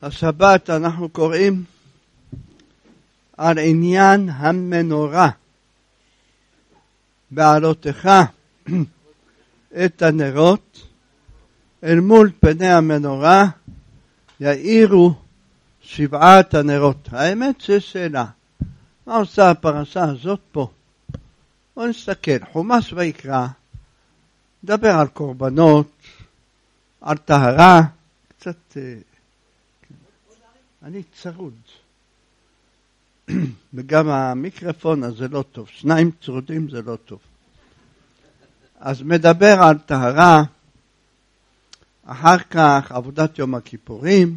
השבת אנחנו קוראים על עניין המנורה. בעלותך את הנרות אל מול פני המנורה יאירו 7 הנרות. האמת שיש שאלה, מה עושה הפרשה הזאת פה? בואו נסתכל, חומש ויקרא מדבר על קורבנות, על טהרה, קצת אני צרוד וגם המיקרופון הזה לא טוב, 2 צרודים זה לא טוב. אז מדבר על טהרה, אחר כך עבודת יום הכיפורים,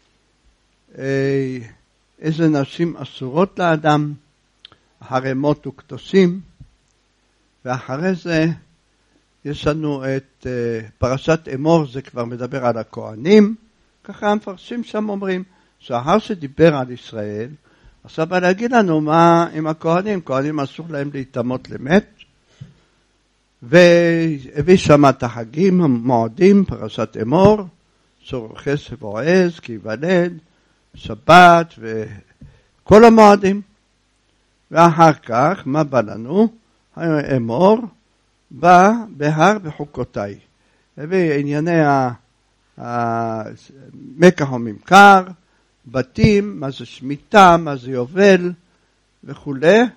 איזה נשים אסורות לאדם, הרמות וקדושים, ואחרי זה יש לנו את פרשת אמור, זה כבר מדבר על הכהנים, ככה המפרשים שם אומרים, שאחר שדיבר על ישראל, עכשיו בא להגיד לנו מה עם הכהנים, כהנים אסור להם להתאמות למת, והביא שם את החגים, המועדים, פרשת אמור, צור חס ובועז, כי ייוולד, שבת וכל המועדים. ואחר כך, מה בא לנו? אמור בא בהר בחוקותיי. הביא ענייני מקח וממכר, בתים, מה זה שמיטה, מה זה יובל וכו'.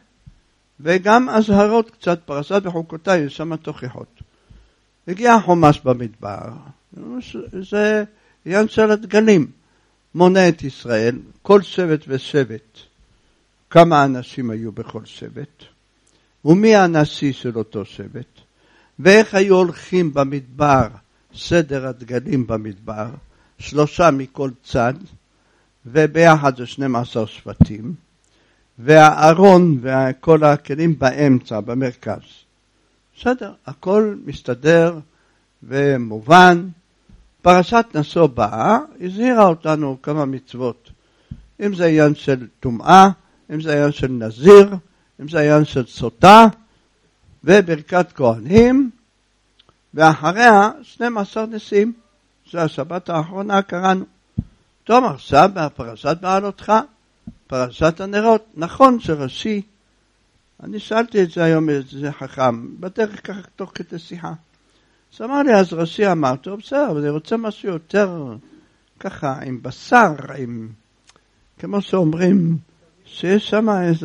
וגם הזהרות קצת, פרשת בחוקותיי, יש שם תוכחות. הגיע החומש במדבר, זה עניין של הדגלים, מונה את ישראל, כל שבט ושבט, כמה אנשים היו בכל שבט, ומי הנשיא של אותו שבט, ואיך היו הולכים במדבר, סדר הדגלים במדבר, 3 מכל צד, וביחד זה 12 שבטים, והארון וכל הכלים באמצע, במרכז. בסדר, הכל מסתדר ומובן. פרשת נשוא באה, הזהירה אותנו כמה מצוות. אם זה עניין של טומאה, אם זה עניין של נזיר, אם זה עניין של סוטה, וברכת כהנים, ואחריה 12 נשיאים. זה השבת האחרונה קראנו. טוב, עכשיו בפרשת בעלותך, פרשת הנרות. נכון שרש"י, אני שאלתי את זה היום איזה חכם, בדרך ככה תוך כדי שיחה. אז אמר לי, אז רש"י אמר, טוב בסדר, אבל אני רוצה משהו יותר ככה עם בשר, עם, כמו שאומרים, שיש שם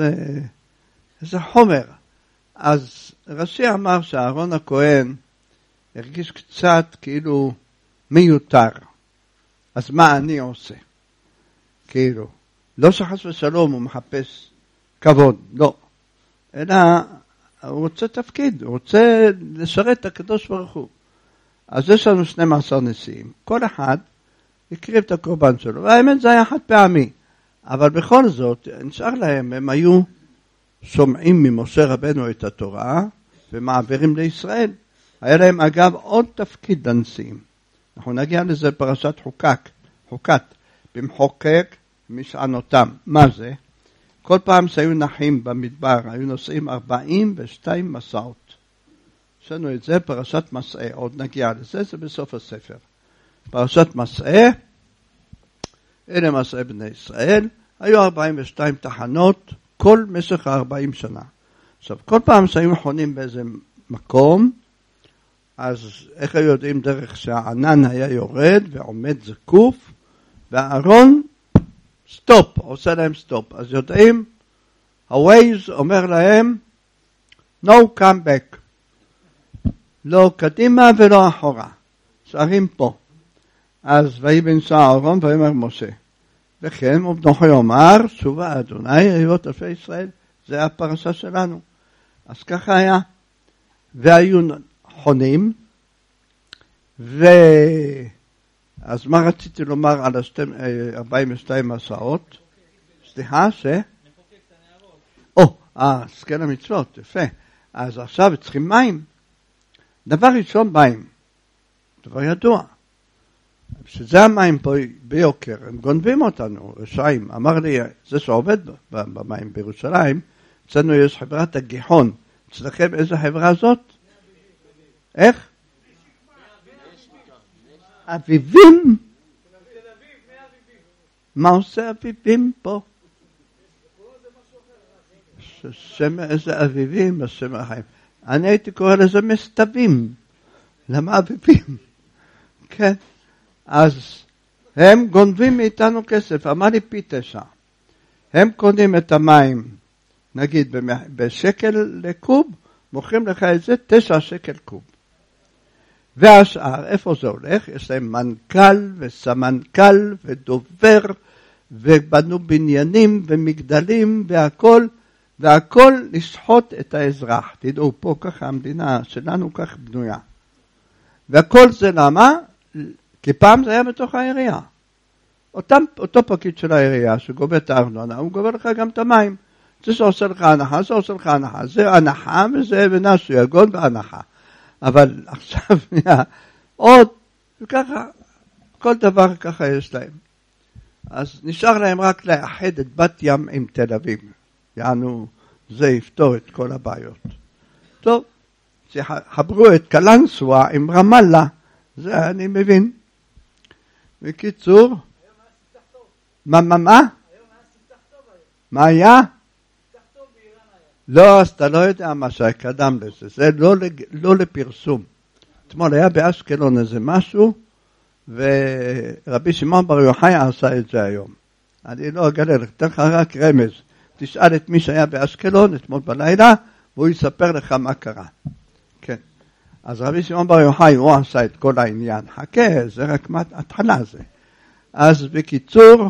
איזה חומר. אז רש"י אמר שאהרון הכהן הרגיש קצת כאילו מיותר. אז מה אני עושה? כאילו, לא שחס ושלום הוא מחפש כבוד, לא. אלא הוא רוצה תפקיד, הוא רוצה לשרת את הקדוש ברוך הוא. אז יש לנו 12 נשיאים. כל אחד הקריב את הקורבן שלו. והאמת זה היה חד פעמי. אבל בכל זאת, נשאר להם, הם היו שומעים ממשה רבנו את התורה ומעבירים לישראל. היה להם אגב עוד תפקיד לנשיאים. אנחנו נגיע לזה פרשת חוקת, במחוקק משענותם. מה זה? כל פעם שהיו נחים במדבר, היו נוסעים 42 מסעות. יש לנו את זה, פרשת מסעה, עוד נגיע לזה, זה בסוף הספר. פרשת מסעה, אלה מסעי בני ישראל, היו 42 תחנות, כל משך 40 שנה. עכשיו, כל פעם שהיו חונים באיזה מקום, אז איך היו יודעים דרך שהענן היה יורד ועומד זקוף, והארון סטופ, עושה להם סטופ. אז יודעים, הווייז אומר להם, no come back. לא קדימה ולא אחורה. שרים פה. אז ויהי בנסוע אהרון ויאמר משה. וכן ובנוחו יאמר, שובה אדוני היות אלפי ישראל. זה הפרשה שלנו. אז ככה היה. והיו חונים. אז מה רציתי לומר על 42 מסעות? סליחה, סקל המצוות, יפה. אז עכשיו צריכים מים. דבר ראשון מים. דבר ידוע. שזה המים פה ביוקר, הם גונבים אותנו, רשעים. אמר לי, זה שעובד במים בירושלים, אצלנו יש חברת הגיחון. אצלכם איזה חברה זאת? איך? אביבים? מה עושה אביבים פה? איזה אביבים, השם החיים. אני הייתי קורא לזה מסתבים. למה אביבים? כן. אז הם גונבים מאיתנו כסף. אמר לי פי 9. הם קונים את המים, נגיד בשקל לקוב, מוכרים לך את זה 9 שקל קוב. והשאר, איפה זה הולך? יש להם מנכ"ל וסמנכ"ל ודובר, ובנו בניינים ומגדלים והכל לשחוט את האזרח. תדעו, פה ככה המדינה שלנו כך בנויה. והכל זה למה? כי פעם זה היה בתוך העירייה. אותו פקיד של העירייה שגובה את הארנונה, הוא גובה לך גם את המים. זה שעושה לך הנחה, זה עושה לך הנחה. זה הנחה וזה ונשו יגון והנחה. אבל עכשיו עוד, וככה, כל דבר ככה יש להם. אז נשאר להם רק לאחד את בת ים עם תל אביב. יענו, זה יפתור את כל הבעיות. טוב, שחברו את קלנסווה עם רמאללה, זה אני מבין. בקיצור, מה? מה היה? לא, אז אתה לא יודע מה שקדם לזה, זה לא לפרסום. אתמול היה באשקלון איזה משהו, ורבי שמעון בר יוחאי עשה את זה היום. אני לא אגלה, אתן לך רק רמז. תשאל את מי שהיה באשקלון אתמול בלילה, והוא יספר לך מה קרה. כן. אז רבי שמעון בר יוחאי, הוא עשה את כל העניין. חכה, זה רק התחלה זה. אז בקיצור,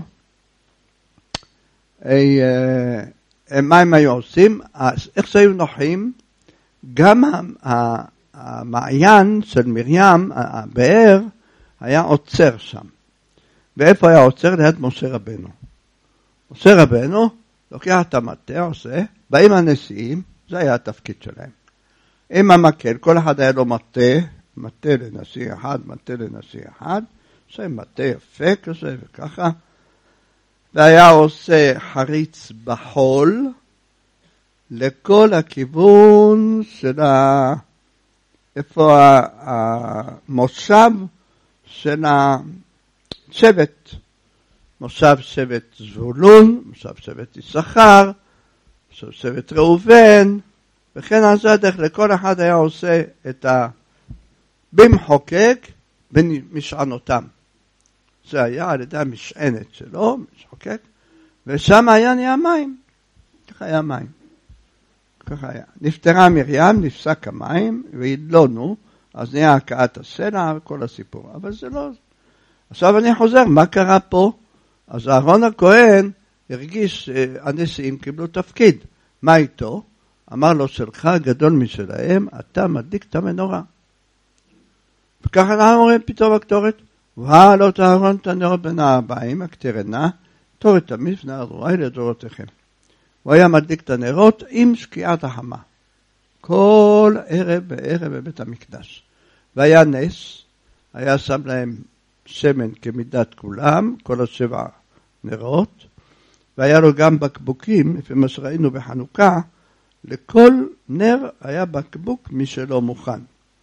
מה הם היו עושים? איך שהיו נוחים, גם המעיין של מרים, הבאר, היה עוצר שם. ואיפה היה עוצר? ליד משה רבנו. משה רבנו לוקח את המטה, עושה, באים הנשיאים, זה היה התפקיד שלהם. עם המקל, כל אחד היה לו מטה לנשיא אחד, מטה לנשיא אחד, עושה מטה יפה כזה וככה, והיה עושה חריץ בחול, לכל הכיוון של איפה המושב של השבט, מושב שבט זבולון, מושב שבט יששכר, מושב שבט ראובן, וכן על זה הדרך, לכל אחד היה עושה את במחוקק במשענותם. זה היה על ידי המשענת שלו, משחוקק, ושם היה נהיה מים. ככה היה מים. ככה היה. נפטרה מרים, נפסק המים, והדלונו, אז נהיה הקעת הסלע וכל הסיפור. אבל זה לא... עכשיו אני חוזר, מה קרה פה? אז אהרון הכהן הרגיש שהנשיאים קיבלו תפקיד. מה איתו? אמר לו, שלך גדול משלהם, אתה מדליק את המנורה. וככה אנחנו אומרים פתאום הקטורת, והעלות אהרון את הנרות בין הארבעים, הקטרנה, תורת המזבח ארועי לדורותיכם. הוא היה מדליק את הנרות עם שקיעת החמה. כל ערב בערב בבית המקדש. והיה נס, היה שם להם שמן כמידת כולם, כל 7 נרות, והיה לו גם בקבוקים, לפי מה שראינו בחנוכה, לכל נר היה בקבוק משלו מוכן.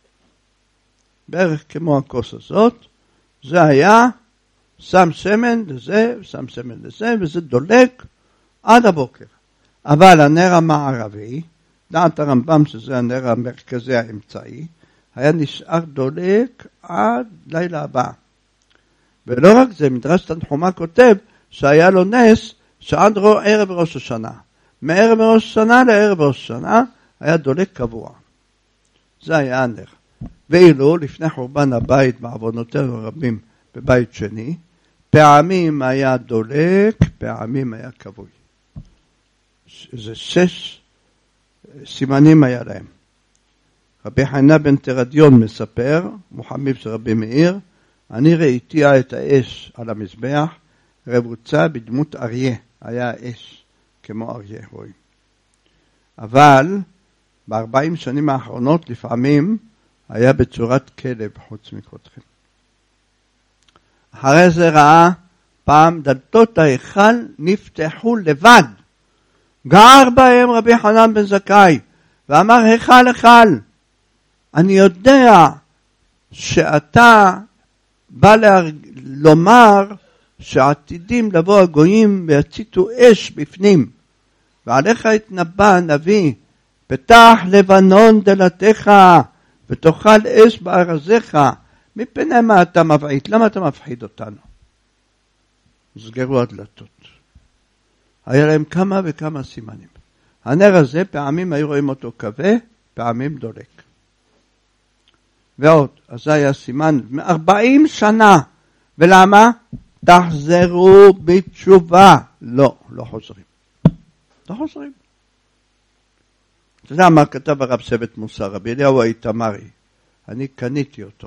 בערך כמו הכוס הזאת, זה היה שם שמן לזה, שם שמן לזה, וזה דולק עד הבוקר. אבל הנר המערבי, דעת הרמב"ם שזה הנר המרכזי האמצעי, היה נשאר דולק עד לילה הבא. ולא רק זה, מדרש תנחומא כותב שהיה לו נס שעד ערב ראש השנה. מערב ראש השנה לערב ראש השנה היה דולק קבוע. זה היה הנר. ואילו לפני חורבן הבית בעוונותינו הרבים בבית שני, פעמים היה דולק, פעמים היה כבוי. זה 6 סימנים היה להם. רבי חנינא בן תרדיון מספר, מוחמיו של רבי מאיר, אני ראיתי את האש על המזבח, רבוצה בדמות אריה, היה אש כמו אריה רואים. אבל ב40 שנים האחרונות לפעמים היה בצורת כלב חוץ מקודחים. אחרי זה ראה פעם דלתות ההיכל נפתחו לבד. גר בהם רבי חנן בן זכאי ואמר היכל היכל, אני יודע שאתה בא לומר שעתידים לבוא הגויים ויציתו אש בפנים, ועליך התנבא הנביא, פתח לבנון דלתך, ותאכל אש בארזיך. מפני מה אתה מבעית? למה אתה מפחיד אותנו? סגרו הדלתות. היה להם כמה וכמה סימנים. הנר הזה פעמים היו רואים אותו כבה, פעמים דולק. ועוד, אז זה היה סימן 40 שנה. ולמה? תחזרו בתשובה. לא חוזרים. לא חוזרים. אתה יודע מה כתב הרב שבט מוסר, רבי אליהו האיתמרי. אני קניתי אותו.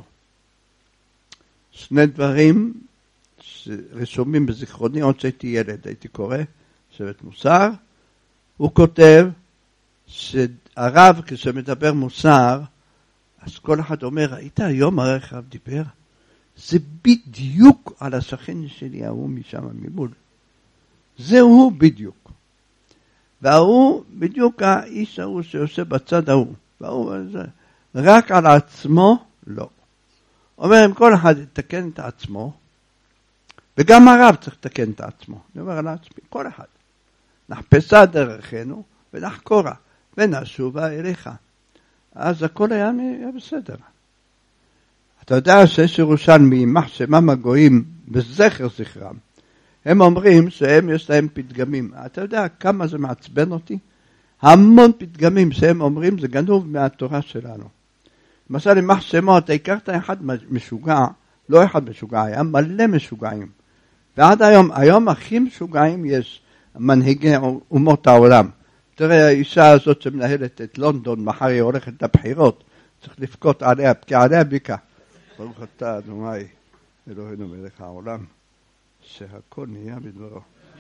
שני דברים רשומים בזיכרוני, עוד שהייתי ילד, הייתי קורא, שבט מוסר. הוא כותב שהרב כשמדבר מוסר, אז כל אחד אומר, ראית היום הרב דיבר? זה בדיוק על השכן שלי, ההוא משם ממול. זהו בדיוק. והוא בדיוק האיש ההוא שיושב בצד ההוא. והוא רק על עצמו, לא. אומר, אם כל אחד יתקן את עצמו, וגם הרב צריך לתקן את עצמו. אני אומר על עצמי, כל אחד. נחפשה דרכנו ונחקורה, ונשובה אליך. אז הכל היה בסדר. אתה יודע שיש ירושלמי, יימח שמם הגויים בזכר זכרם. הם אומרים שהם יש להם פתגמים. אתה יודע כמה זה מעצבן אותי? המון פתגמים שהם אומרים זה גנוב מהתורה שלנו. למשל, יימח שמו, אתה הכרת אחד משוגע, לא אחד משוגע, היה מלא משוגעים. ועד היום הכי משוגעים יש מנהיגי אומות העולם. תראה, האישה הזאת שמנהלת את לונדון, מחר היא הולכת לבחירות, צריך לפקות עליה, כי עליה ביקה. ברוך אתה, אדוני, אלוהינו מלך העולם, שהכל נהיה בדברו.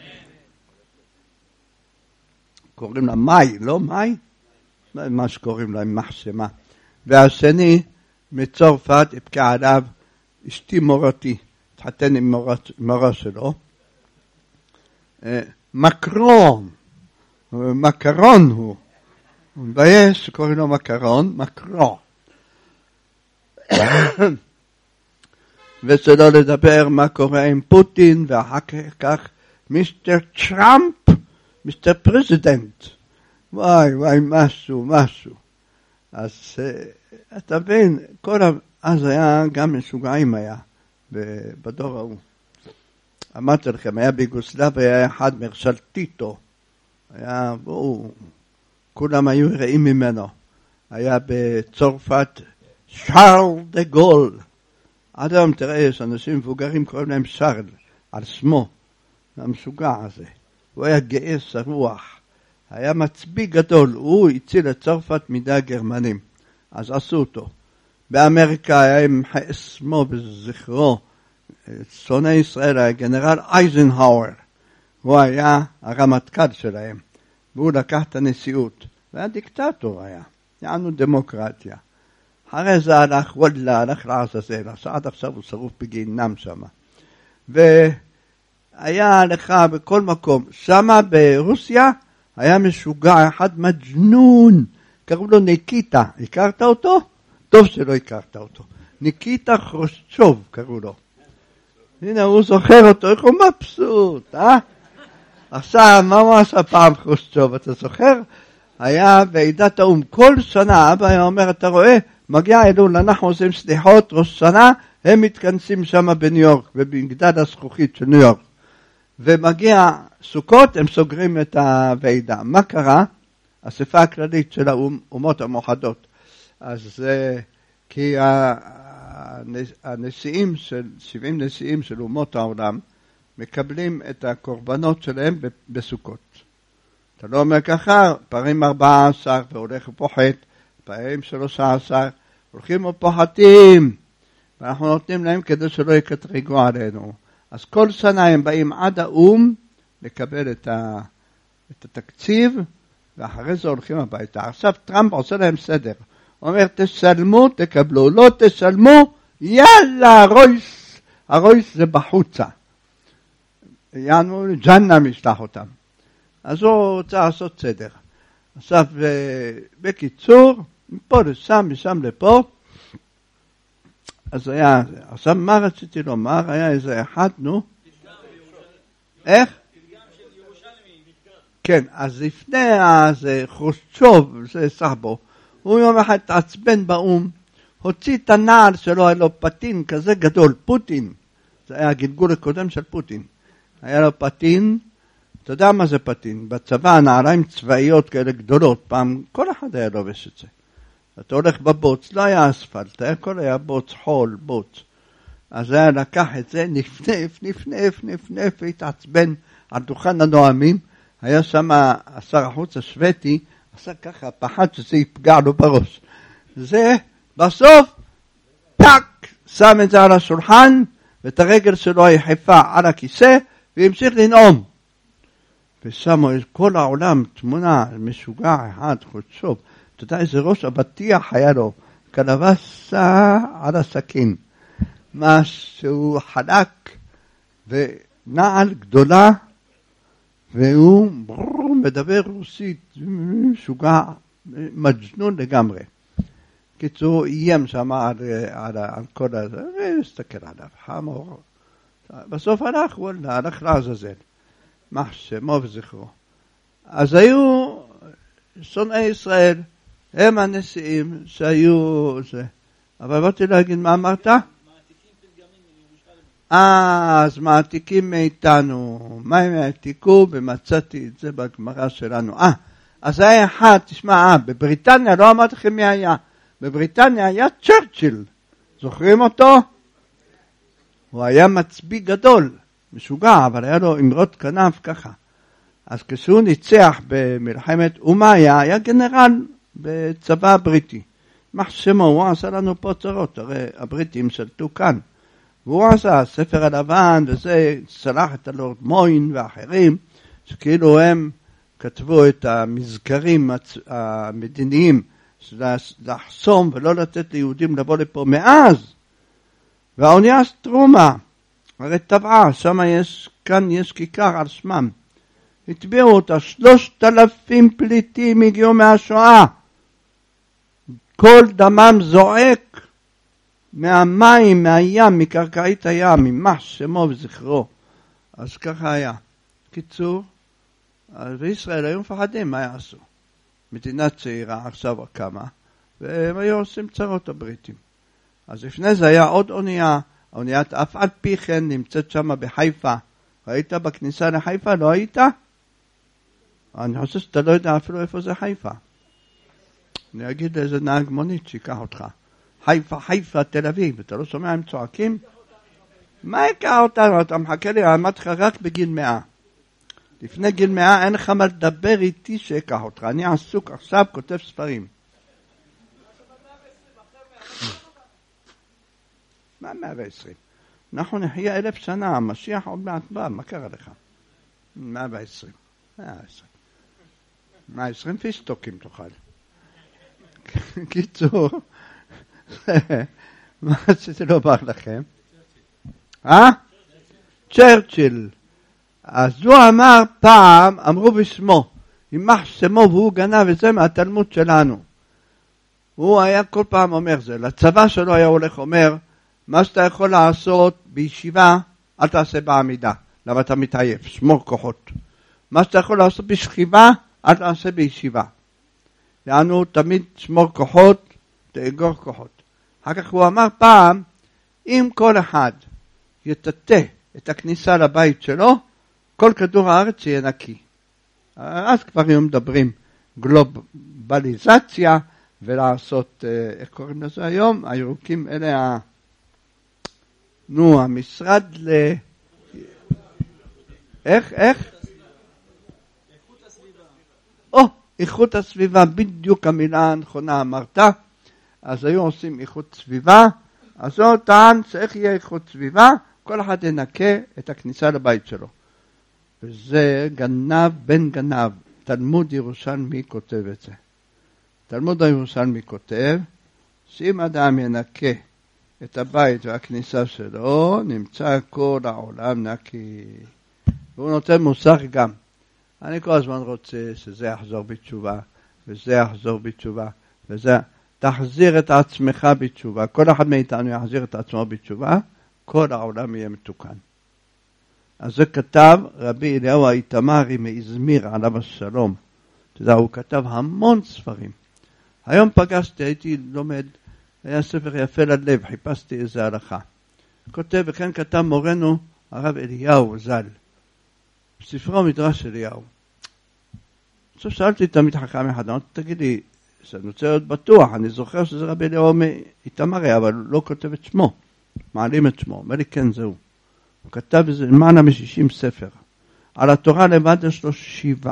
קוראים לה מאי, לא מאי? מה שקוראים לה, מחשמה. והשני, מצרפת, יבכה עליו, אשתי מורתי, התחתן עם מורה שלו. מקרון, מקרון הוא. ויש שקוראים לו מקרון, מקרון. ושלא לדבר מה קורה עם פוטין, ואחר כך מיסטר טראמפ, מיסטר פרזידנט. וואי, משהו. אז אתה מבין, אז היה גם משוגעים היה, בדור ההוא. אמרתי לכם, היה ביוגוסלביה, היה אחד מרשל טיטו. היה, כולם היו רעים ממנו. היה בצרפת, שרל דה גול. עד היום תראה, יש אנשים מבוגרים קוראים להם שרל, על שמו, המשוגע הזה. הוא היה גאס הרוח. היה מצביא גדול, הוא הציל את צרפת מידי הגרמנים. אז עשו אותו. באמריקה היה עם שמו בזכרו, שונא ישראל היה גנרל אייזנהאואר. הוא היה הרמטכ"ל שלהם. והוא לקח את הנשיאות. והיה דיקטטור היה. יענו דמוקרטיה. אחרי זה הלך לעזאזל. עד עכשיו הוא שרוף בגיהינום שם. והיה לך בכל מקום. שם ברוסיה היה משוגע אחד מג'נון. קראו לו ניקיטה. הכרת אותו? טוב שלא הכרת אותו. ניקיטה חרושצ'וב קראו לו. הנה הוא זוכר אותו. איך הוא מבסוט, עכשיו, מה הוא עשה פעם חרושצ'וב? אתה זוכר? היה ועידת האום. כל שנה אבא היה אומר, אתה רואה? מגיע אלול, אנחנו עושים סליחות, ראש שנה, הם מתכנסים שם בניו יורק, במגדל הזכוכית של ניו יורק. ומגיע סוכות, הם סוגרים את הוועידה. מה קרה? האספה הכללית של האומות המאוחדות. אז כי הנשיאים של 70 נשיאים של אומות העולם מקבלים את הקורבנות שלהם בסוכות. אתה לא אומר ככה, פעמים 14 והולך ופוחת, פעמים 13, הולכים ופוחתים, ואנחנו נותנים להם כדי שלא יקטרגו עלינו. אז כל שנה הם באים עד האום לקבל את התקציב, ואחרי זה הולכים הביתה. עכשיו טראמפ עושה להם סדר. הוא אומר, תשלמו, תקבלו, לא תשלמו, יאללה, הרויס זה בחוצה. יענו, ג'ננה משלח אותם. אז הוא רוצה לעשות סדר. עכשיו, בקיצור, מפה לשם, משם לפה. אז היה, עכשיו מה רציתי לומר? היה איזה אחד, איך? כן, אז לפני חרושצ'וב, זה סבו, הוא יום אחד התעצבן באום, הוציא את הנעל שלו, היה לו פטין כזה גדול, פוטין, זה היה הגלגול הקודם של פוטין, היה לו פטין, אתה יודע מה זה פטין? בצבא נעליים צבאיות כאלה גדולות, פעם כל אחד היה לובש את זה. אתה הולך בבוץ, לא היה אספלט, הכל היה בוץ, חול, בוץ. אז היה לקח את זה, נפנף, התעצבן על דוכן הנואמים, היה שם שר החוץ השוודי, עשה ככה, פחד שזה יפגע לו בראש. זה בסוף, פאק, שם את זה על השולחן, ואת הרגל שלו יחפה על הכיסא, והמשיך לנאום. ושמו כל העולם תמונה, משוגע אחד, חודשוב. אתה יודע איזה ראש הבטיח היה לו, כלבסה על הסכין. משהו חלק ונעל גדולה, והוא מדבר רוסית, משוגע, מג'נון לגמרי. קיצור, איים שם על כל הזה, והסתכל עליו, חמור. בסוף הלך לעזאזל. מה שמו וזכרו. אז היו שונאי ישראל, הם הנשיאים שהיו זה. אבל באתי להגיד מה אמרת? אז מעתיקים מאיתנו. מה הם העתיקו? ומצאתי את זה בגמרא שלנו. אז היה אחד, תשמע, בבריטניה, לא אמרתי לכם מי היה. בבריטניה היה צ'רצ'יל. זוכרים אותו? הוא היה מצביא גדול. משוגע, אבל היה לו אמרות כנף ככה. אז כשהוא ניצח במלחמת אומה, היה גנרל בצבא הבריטי. מה שמו, הוא עשה לנו פה צרות, הרי הבריטים שלטו כאן. והוא עשה ספר הלבן, וזה סלח את הלורד מוין ואחרים, שכאילו הם כתבו את המזכרים המדיניים, לחסום ולא לתת ליהודים לבוא לפה מאז. והאונייה סטרומה, הרי טבעה, כאן יש כיכר על שמם. התביאו אותה, 3,000 פליטים הגיעו מהשואה. כל דמם זועק מהמים, מהים, מקרקעית הים, ממש שמו וזכרו. אז ככה היה. קיצור, וישראל היו מפחדים, מה יעשו? מדינה צעירה, עכשיו קמה, והם היו עושים צרות הבריטים. אז לפני זה היה עוד אונייה, אוניית אף על פי כן נמצאת שם בחיפה. ראית בכניסה לחיפה? לא היית? אני חושב שאתה לא יודע אפילו איפה זה חיפה. אני אגיד לאיזה נהג מונית שיקח אותך. חיפה, תל אביב. אתה לא שומע הם צועקים? מה יקח אותנו? אתה מחכה לי, אמרתי לך רק בגיל 100. לפני גיל 100 אין לך מה לדבר איתי שיקח אותך. אני עסוק עכשיו, כותב ספרים. מה 120? אנחנו נחיה 1,000 שנה, המשיח עוד מעט בא, מה קרה לך? 120. 120 פיסטוקים תאכל. קיצור, מה רציתי לומר לכם? צ'רצ'יל. אז הוא אמר פעם, אמרו בשמו, יימח שמו והוא גנב את זה מהתלמוד שלנו. הוא היה כל פעם אומר זה, לצבא שלו היה הולך אומר, מה שאתה יכול לעשות בישיבה, אל תעשה בעמידה, למה אתה מתעייף, שמור כוחות. מה שאתה יכול לעשות בשכיבה, אל תעשה בישיבה. יענו תמיד שמור כוחות, תאגור כוחות. אחר כך הוא אמר פעם, אם כל אחד יטטה את הכניסה לבית שלו, כל כדור הארץ יהיה נקי. אז כבר היום מדברים גלובליזציה, ולעשות, איך קוראים לזה היום? הירוקים אלה המשרד איך? איכות הסביבה. איכות הסביבה, בדיוק המילה הנכונה אמרת. אז היו עושים איכות סביבה, אז הוא טען שאיך יהיה איכות סביבה, כל אחד ינקה את הכניסה לבית שלו. וזה גנב בן גנב, תלמוד ירושלמי כותב את זה. תלמוד הירושלמי כותב, שאם אדם ינקה את הבית והכניסה שלו, נמצא כל העולם נקי. והוא נותן מוסר גם. אני כל הזמן רוצה שזה יחזור בתשובה, וזה יחזור בתשובה, וזה, תחזיר את עצמך בתשובה. כל אחד מאיתנו יחזיר את עצמו בתשובה, כל העולם יהיה מתוקן. אז זה כתב רבי אליהו האיתמרי מאזמיר עליו השלום. אתה יודע, הוא כתב המון ספרים. היום פגשתי, הייתי לומד, היה ספר יפה ללב, חיפשתי איזה הלכה. כותב, וכן כתב מורנו הרב אליהו ז"ל, בספרו מדרש אליהו. עכשיו שאלתי תמיד חכם אחד, אמרתי, תגיד לי, אני רוצה להיות בטוח, אני זוכר שזה רבי אליהו מאיתמרי, אבל הוא לא כותב את שמו, מעלים את שמו. אומר לי, כן, זהו. הוא כתב איזה למעלה מ-60 ספר. על התורה לבד יש לו 7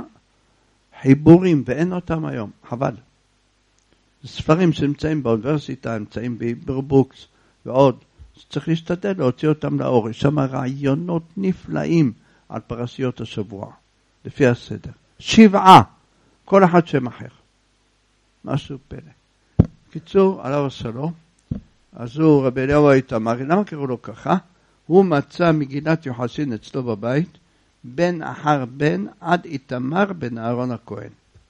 חיבורים, ואין אותם היום, חבל. זה ספרים שנמצאים באוניברסיטה, נמצאים בהיברבוקס ועוד. צריך להשתדל להוציא אותם לאור. יש שם רעיונות נפלאים על פרשיות השבוע, לפי הסדר. 7, כל אחד שם אחר. משהו פלא. קיצור, עליו השלום, אז הוא רבי אליהו האיתמרי, למה קראו לו ככה? הוא מצא מגילת יוחסין אצלו בבית, בן אחר בן עד איתמר בן אהרון הכהן.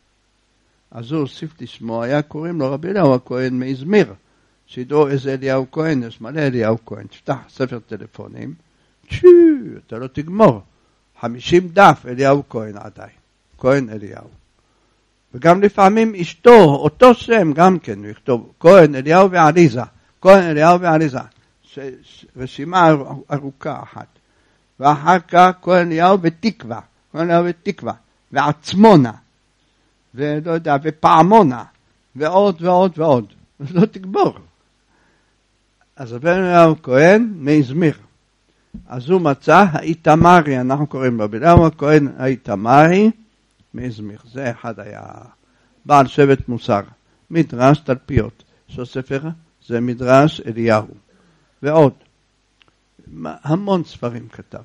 אז הוא הוסיף לשמו, היה קוראים לו רבי אליהו הכהן מאזמיר, שידעו איזה אליהו כהן, יש מלא אליהו כהן, תפתח ספר טלפונים, אתה לא תגמור, 50 דף אליהו כהן עדיין, כהן אליהו. וגם לפעמים אשתו, אותו שם גם כן, הוא יכתוב, כהן אליהו ועליזה, כהן אליהו ועליזה, רשימה ארוכה אחת. ואחר כך כהן אליהו ותקווה, כהן אליהו ותקווה, ועצמונה, ולא יודע, ופעמונה, ועוד ועוד ועוד. אז לא תגבור. אז רבי אליהו כהן מאזמיר. אז הוא מצא האיתמרי, אנחנו קוראים רבי אליהו הכהן האיתמרי מאזמיר. זה אחד היה בעל שבט מוסר. מדרש תלפיות. ספר זה מדרש אליהו. ועוד. המון ספרים כתב.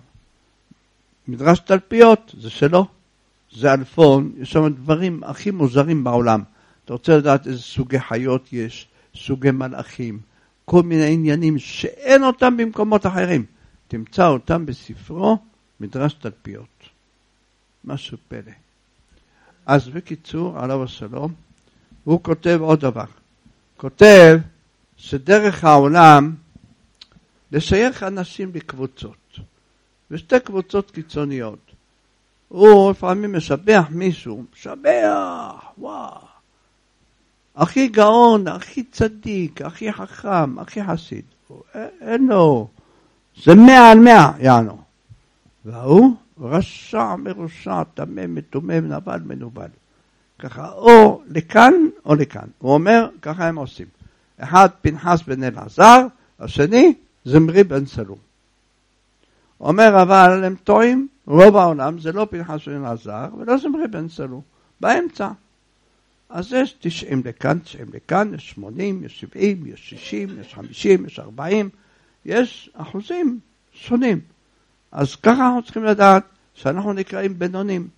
מדרש תלפיות זה שלו. זה אלפון, יש שם דברים הכי מוזרים בעולם. אתה רוצה לדעת איזה סוגי חיות יש, סוגי מלאכים, כל מיני עניינים שאין אותם במקומות אחרים. תמצא אותם בספרו מדרש תלפיות. משהו פלא. אז בקיצור, עליו השלום, הוא כותב עוד דבר. כותב שדרך העולם לשייך אנשים לקבוצות. ושתי קבוצות קיצוניות. הוא לפעמים משבח מישהו, משבח, וואו. הכי גאון, הכי צדיק, הכי חכם, הכי חסיד. אין לו. זה 100 על 100, יענו. והוא רשע, מרושע, תמה, מתומם, נבל, מנובל. ככה, או לכאן או לכאן. הוא אומר, ככה הם עושים. אחד פנחס בן אלעזר, השני זמרי בן סלום. הוא אומר, אבל הם טועים, רוב העולם זה לא פנחס בן אלעזר ולא זמרי בן סלום. באמצע. אז יש 90 לכאן, 90 לכאן, יש 80, יש 70, יש 60, יש 50, יש 40, יש אחוזים שונים. אז ככה אנחנו צריכים לדעת שאנחנו נקראים בינונים.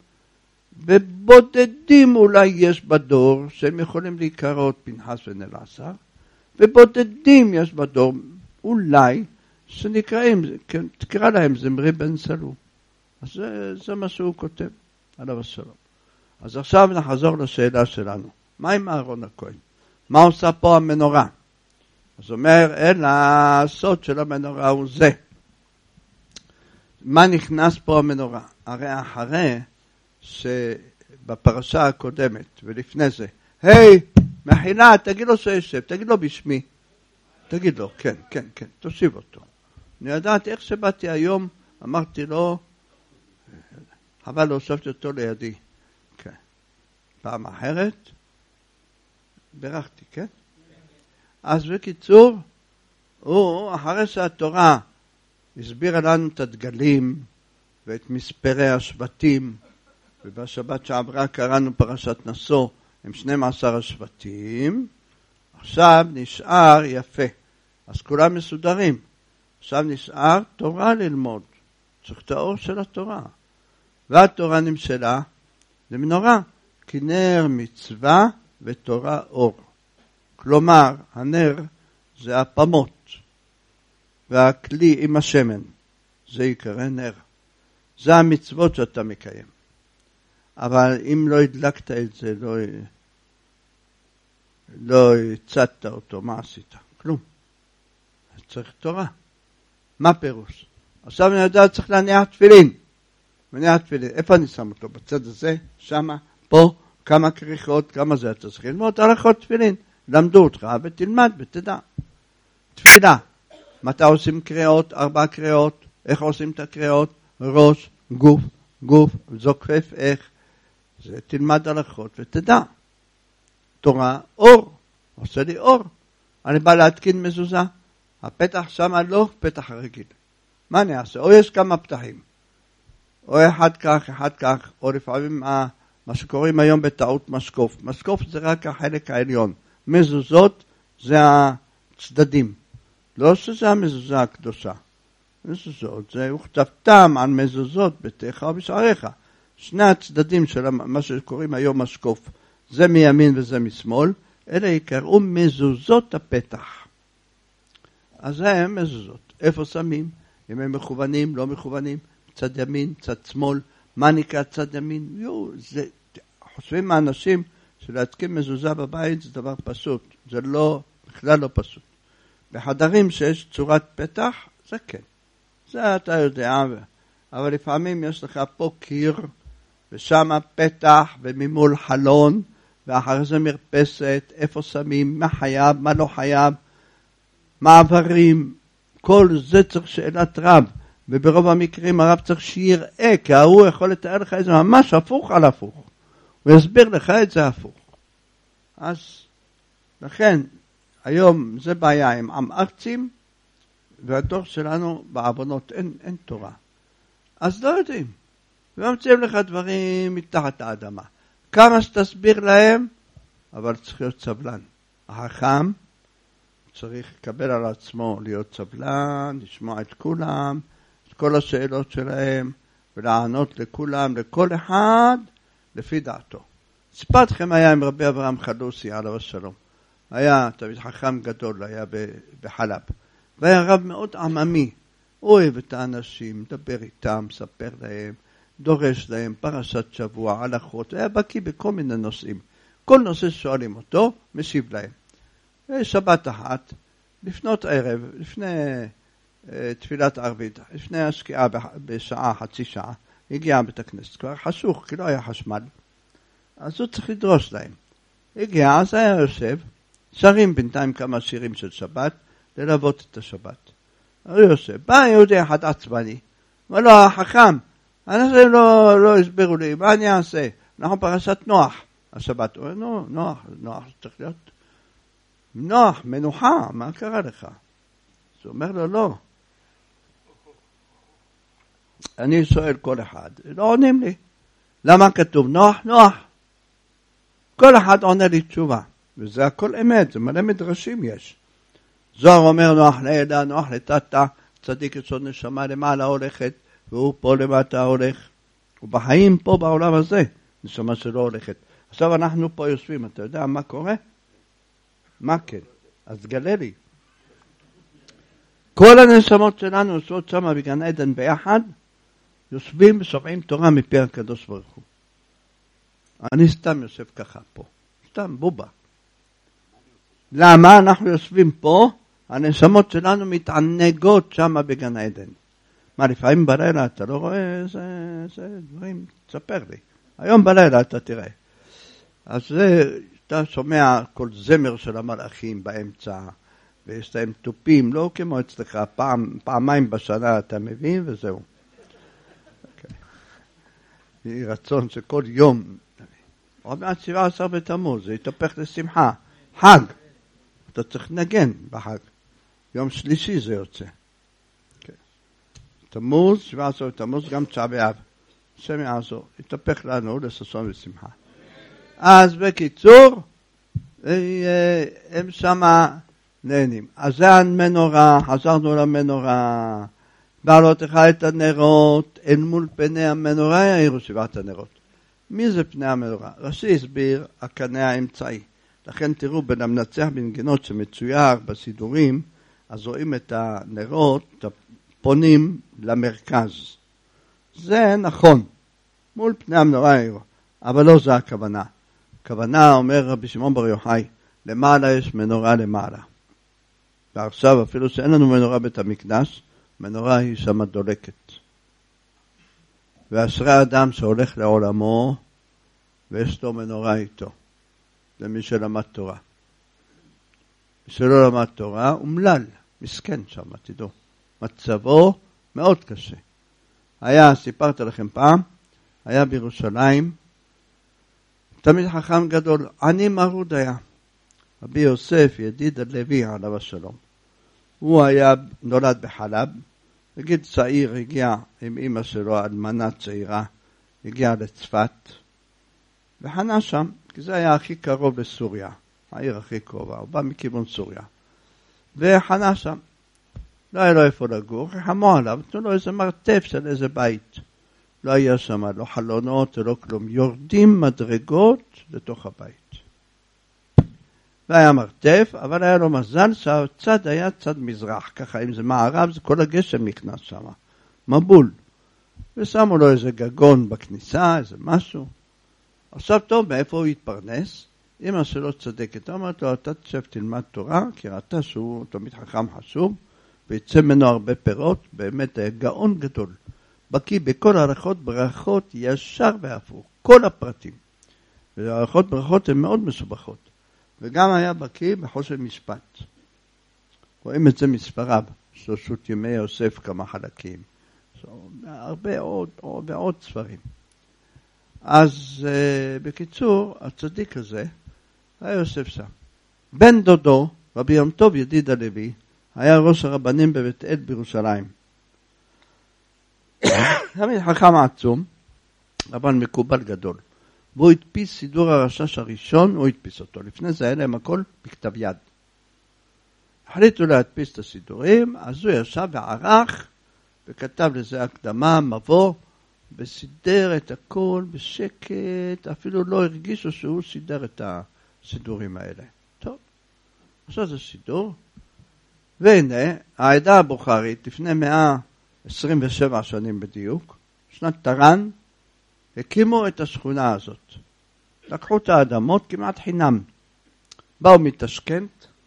ובודדים אולי יש בדור שהם יכולים להיקראות פנחס בן אלעזר, ובודדים יש בדור אולי שנקראים, תקרא להם זמרי בן סלום. אז זה מה שהוא כותב עליו השלום. אז עכשיו נחזור לשאלה שלנו. מה עם אהרון הכהן? מה עושה פה המנורה? אז אומר, אלא הסוד של המנורה הוא זה. מה נכנס פה המנורה? הרי אחרי שבפרשה הקודמת ולפני זה, היי, מחילה, תגיד לו שישב, תגיד לו בשמי. תגיד לו, כן, כן, כן, תושיב אותו. אני יודעת איך שבאתי היום, אמרתי לו, אבל לא הושבתי אותו לידי. כן. פעם אחרת, ברכתי, כן? אז בקיצור, הוא, אחרי שהתורה הסבירה לנו את הדגלים ואת מספרי השבטים, ובשבת שעברה קראנו פרשת נשוא עם 12 השבטים, עכשיו נשאר יפה. אז כולם מסודרים. עכשיו נשאר תורה ללמוד. צריך את האור של התורה. והתורה נמשלה למנורה, כי נר מצווה ותורה אור. כלומר, הנר זה הפמות, והכלי עם השמן, זה יקרא נר. זה המצוות שאתה מקיים. אבל אם לא הדלקת את זה, לא הצדת אותו, מה עשית? כלום. צריך תורה. מה פירוש? עכשיו אני יודע, צריך להניח תפילין. מניח תפילין, איפה אני שם אותו? בצד הזה, שמה, פה, כמה כריכות, כמה זה אתה צריך ללמוד, הלכות תפילין. למדו אותך ותלמד ותדע. תפילה, מתי עושים קריאות? 4 קריאות. איך עושים את הקריאות? ראש, גוף, גוף, זוקף, איך? זה תלמד הלכות ותדע. תורה, אור. עושה לי אור. אני בא להתקין מזוזה. הפתח שמה לא פתח רגיל. מה אני אעשה? או יש כמה פתחים. או אחד כך, או לפעמים מה שקוראים היום בטעות משקוף. משקוף זה רק החלק העליון. מזוזות זה הצדדים. לא שזה המזוזה הקדושה. מזוזות זה וכתבתם על מזוזות ביתך ובשעריך. שני הצדדים של מה שקוראים היום משקוף. זה מימין וזה משמאל. אלה יקראו מזוזות הפתח. אז זה הם מזוזות. איפה שמים? אם הם מכוונים, לא מכוונים. צד ימין, צד שמאל. מה נקרא צד ימין? חושבים האנשים שלהתקין מזוזה בבית זה דבר פשוט. זה לא, בכלל לא פשוט. בחדרים שיש צורת פתח, זה כן. זה אתה יודע. אבל לפעמים יש לך פה קיר, ושם פתח וממול חלון, ואחרי זה מרפסת, איפה שמים, מה חייב, מה לא חייב, מעברים, כל זה צריך שאלת רב. וברוב המקרים הרב צריך שיראה, כי הוא יכול לתאר לך את זה ממש הפוך על הפוך. הוא יסביר לך את זה הפוך. אז לכן, היום זה בעיה עם עם ארצים, והדור שלנו בעוונות אין תורה. אז לא יודעים. וממציאים לך דברים מתחת האדמה. כמה שתסביר להם, אבל צריך להיות סבלן. החכם צריך לקבל על עצמו להיות סבלן, לשמוע את כולם, את כל השאלות שלהם, ולענות לכולם, לכל אחד, לפי דעתו. סיפרתכם היה עם רבי אברהם חלוסי, עליו השלום. היה תמיד חכם גדול, היה בחלב. והיה רב מאוד עממי. הוא אוהב את האנשים, מדבר איתם, ספר להם, דורש להם, פרשת שבוע, הלכות. היה בקיא בכל מיני נושאים. כל נושא שואלים אותו, משיב להם. שבת אחת, לפנות ערב, לפני תפילת ערבית, לפני השקיעה בשעה, חצי שעה, הגיע בית הכנסת, כבר חשוך, כי לא היה חשמל. אז הוא צריך לדרוש להם. הגיע, אז היה יושב, שרים בינתיים כמה שירים של שבת, ללוות את השבת. הוא יושב, בא יהודי אחד עצבני, אמר לו, החכם, אנשים לא הסבירו לי, מה אני אעשה? אנחנו פרשת נוח, השבת. הוא אומר, נוח צריך להיות נוח, מנוחה, מה קרה לך? אז הוא אומר לו, לא. אני שואל כל אחד, לא עונים לי. למה כתוב נוח? נוח. כל אחד עונה לי תשובה, וזה הכל אמת, זה מלא מדרשים יש. זוהר אומר נוח לידה, נוח לטאטה, צדיק יסוד נשמה למעלה הולכת, והוא פה למטה הולך. ובחיים פה בעולם הזה, נשמה שלא הולכת. עכשיו אנחנו פה יושבים, אתה יודע מה קורה? מה כן? אז גלה לי. כל הנשמות שלנו יושבות שם בגן עדן ביחד, יושבים ושומעים תורה מפי הקדוש ברוך הוא. אני סתם יושב ככה פה. סתם בובה. למה אנחנו יושבים פה? הנשמות שלנו מתענגות שם בגן עדן. מה, לפעמים בלילה אתה לא רואה? זה דברים, תספר לי. היום בלילה אתה תראה. אז זה, אתה שומע כל זמר של המלאכים באמצע, ויש להם טופים, לא כמו אצלך, פעמיים בשנה אתה מבין, וזהו. יהי רצון שכל יום, עוד מעט 17 בתמוז, זה יתהפך לשמחה. חג, אתה צריך לנגן בחג. יום שלישי זה יוצא. תמוז, 17 בתמוז, גם 9 באב. השם יעזור, יתהפך לנו לששון ושמחה. אז בקיצור, הם שמה נהנים. אז זה המנורה, חזרנו למנורה. בעלות לך את הנרות, אל מול פני המנורה יאירו 7 הנרות. מי זה פני המנורה? רש"י הסביר, הקנה האמצעי. לכן תראו בין המנצח בנגינות שמצויר בסידורים, אז רואים את הנרות, פונים למרכז. זה נכון, מול פני המנורה יאירו, אבל לא זה הכוונה. הכוונה, אומר רבי שמעון בר יוחאי, למעלה יש מנורה למעלה. ועכשיו אפילו שאין לנו מנורה בית המקדש, מנורה היא שמה דולקת. ואשרי האדם שהולך לעולמו, ויש לו מנורה איתו. זה מי שלמד תורה. מי שלא למד תורה, אומלל, מסכן שם, תדעו. מצבו מאוד קשה. סיפרתי לכם פעם, היה בירושלים, תמיד חכם גדול, עני מרוד היה. רבי יוסף, ידיד הלוי, עליו השלום. הוא היה נולד בחלב, בגיל צעיר הגיע עם אמא שלו, אלמנה צעירה, הגיע לצפת, וחנה שם, כי זה היה הכי קרוב לסוריה, העיר הכי קרובה, הוא בא מכיוון סוריה. וחנה שם, לא היה לו איפה לגור, חמו עליו, תנו לו איזה מרתף של איזה בית. לא היה שם, לא חלונות, לא כלום, יורדים מדרגות לתוך הבית. והיה מרתף, אבל היה לו מזל שהצד היה צד מזרח, ככה אם זה מערב, זה כל הגשם נכנס שם, מבול. ושמו לו איזה גגון בכניסה, איזה משהו. עכשיו טוב, מאיפה הוא יתפרנס? אמא שלו צדקת, אמרת לו, אתה תשב תלמד תורה, כי ראתה שהוא תמיד חכם חשוב, ויצא ממנו הרבה פירות, באמת היה גאון גדול. בקיא בכל ערכות ברכות ישר והפוך, כל הפרטים. וערכות ברכות הן מאוד מסובכות. וגם היה בקיא בחושן משפט. רואים את זה מספריו, שלושות ימי יוסף כמה חלקים. הרבה עוד ספרים. אז בקיצור, הצדיק הזה, היה יוסף שם. בן דודו, רבי יום טוב ידיד הלוי, היה ראש הרבנים בבית אל בירושלים. תמיד חכם עצום, אבל מקובל גדול. והוא הדפיס סידור הרשש הראשון, הוא הדפיס אותו. לפני זה היה להם הכל בכתב יד. החליטו להדפיס את הסידורים, אז הוא ישב וערך, וכתב לזה הקדמה, מבוא, וסידר את הכל בשקט, אפילו לא הרגישו שהוא סידר את הסידורים האלה. טוב, עכשיו זה סידור. והנה, העדה הבוכרית, לפני 127 שנים בדיוק, שנת תרן, הקימו את השכונה הזאת. לקחו את האדמות כמעט חינם. באו מתשכנת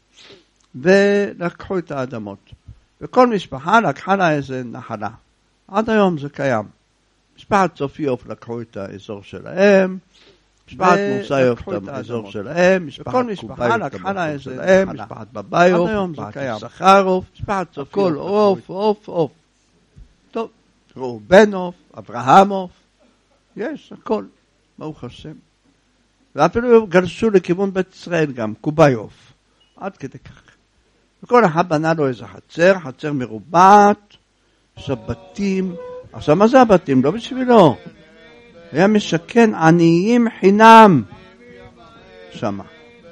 ולקחו את האדמות. וכל משפחה לקחה לה איזה נחלה. עד היום זה קיים. משפחת סופיוף לקחו את האזור שלהם, משפחת מוסיוף את האזור שלהם, משפחת משפחה לקחה לה איזה שלהם, משפחת בביוף, משפחת סחרוף, משפחת סופיוף, הכל עוף. טוב, ראובנוף, אברהמוף, יש הכל, ברוך השם. ואפילו גרשו לכיוון בית ישראל גם, קובייוף, עד כדי כך. וכל אחד בנה לו איזה חצר מרובעת, שבתים. עכשיו מה זה הבתים? לא בשבילו. היה משכן עניים חינם שמה.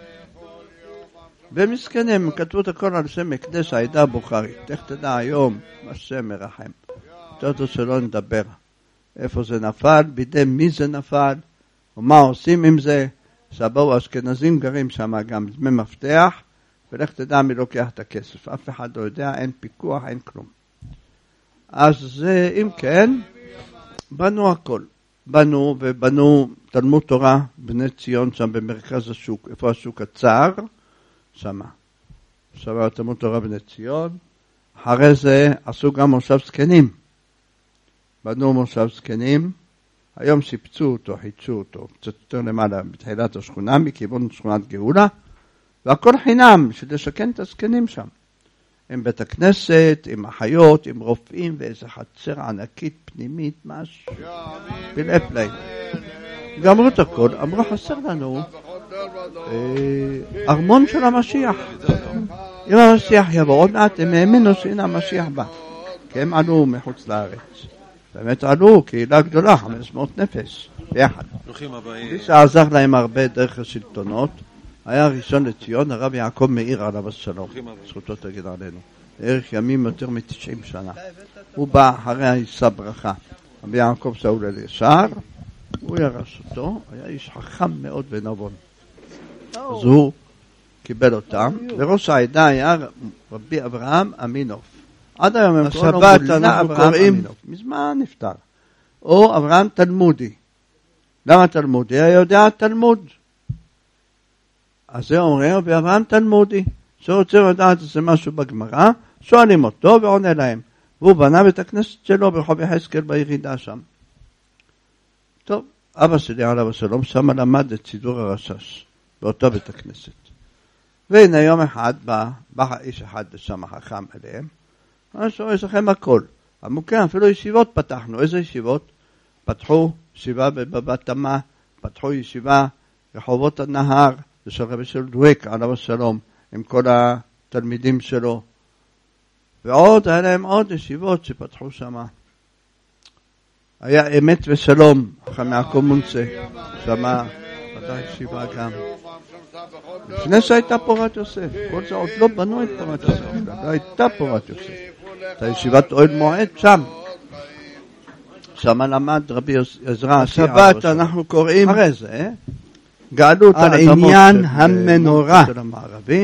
ומסכנים, כתבו את הכל על שם מקדש העדה הבוכרית. איך תדע היום, השם מרחם. תודו שלא נדבר. איפה זה נפל, בידי מי זה נפל, ומה עושים עם זה. שבאו אשכנזים גרים שם גם דמי מפתח, ולך תדע מי לוקח את הכסף. אף אחד לא יודע, אין פיקוח, אין כלום. אז אם כן, בנו הכל. בנו תלמוד תורה בני ציון שם במרכז השוק, איפה השוק הצער, שמה. שם תלמוד תורה בני ציון. אחרי זה עשו גם מושב זקנים. בנו מושב זקנים. היום שיפצו אותו, חידשו אותו, קצת יותר למעלה בתחילת השכונה, מכיוון שכונת גאולה. והכל חינם, שתשכן את הזקנים שם. עם בית הכנסת, עם אחיות, עם רופאים, ואיזו חצר ענקית פנימית, משהו. בלעפ להם. גמרו את הכל, אמרו חסר לנו ארמון של המשיח. אם המשיח יבוא, עוד מעט הם האמינו שהנה המשיח בא. כי הם עלו מחוץ לארץ. באמת עלו, קהילה גדולה, 500 נפש, ביחד. מי שעזר להם הרבה דרך השלטונות, היה הראשון לציון, הרב יעקב מאיר עליו השלום, זכותו תגיד עלינו. ערך ימים יותר מ-90 שנה. הוא בא אחרי הישא ברכה. רבי יעקב שאול אלישר, הוא ירש אותו, היה איש חכם מאוד ונבון. אז הוא קיבל אותם, וראש העדה היה רבי אברהם אמינוף. עד היום הם שבת אנחנו קוראים, מזמן נפטר. או אברהם תלמודי. למה תלמודי? היה יודע תלמוד. אז זה אומרים, ואברהם תלמודי, שרוצה לדעת איזה משהו בגמרא, שואלים אותו ועונה להם. והוא בנה בית הכנסת שלו ברחוב יחזקאל בירידה שם. טוב, אבא שלי עליו השלום שם למד את סידור הרשש באותו בית הכנסת. והנה יום אחד בא איש אחד לשם חכם אליהם, אמר, יש לכם הכל. אמרו כן, אפילו ישיבות פתחנו. איזה ישיבות? פתחו ישיבה בבת תמה, פתחו ישיבה רחובות הנהר, זה של רבי של דוויק עליו השלום, עם כל התלמידים שלו. ועוד, היה להם עוד ישיבות שפתחו שם. היה אמת ושלום, אחרי מהקומונסה, שמה, ודאי ישיבה גם. לפני שהייתה פורת יוסף, כל זה עוד לא בנו את פורת יוסף, לא הייתה פורת יוסף. הייתה ישיבת אוהל מועד שם. שם למד רבי עזרא. השבת אנחנו קוראים אחרי זה, גאלות על עניין המנורה של המערבי,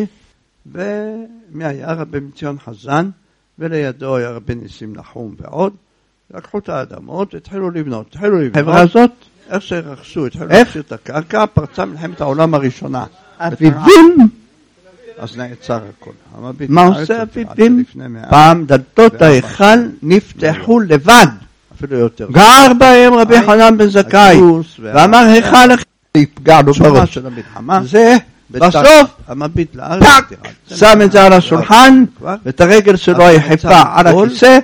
ומי היה רבי מציון חזן, ולידו היה רבי ניסים נחום ועוד, לקחו את האדמות והתחילו לבנות. החברה הזאת, איך שרכשו, התחילו להכשיר את הקרקע, פרצה מלחמת העולם הראשונה. אביבים! אז נעצר הכל. מה עושה אביבים? פעם דלתות ההיכל נפתחו לבד, אפילו יותר. גר בהם רבי חנן בן זכאי, ואמר היכל יפגע לו בראש של המלחמה. זה בסוף, המביט לארץ, שם את זה על השולחן, ואת הרגל שלו יחפה על הכיסא,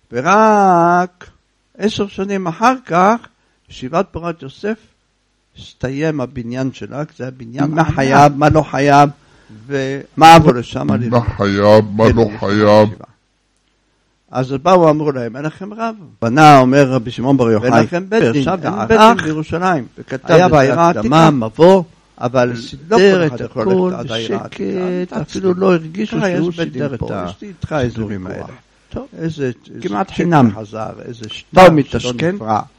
ורק 10 שנים אחר כך, ישיבת פורת יוסף, הסתיים הבניין שלה, זה הבניין, מה חייב, מה לא חייב, ומה עבור לשם, מה חייב, מה לא חייב. אז באו אמרו להם, אין לכם רב. בנה, אומר רבי שמעון בר יוחאי, אין לכם בית דין, אין בית דין בירושלים. היה בעיר העתיקה, מבוא, אבל סידר את הכל בשקט, אפילו לא הרגישו שהוא סידר את הסידורים האלה. איזה כמעט חינם חזר, איזה שטר מתשכן,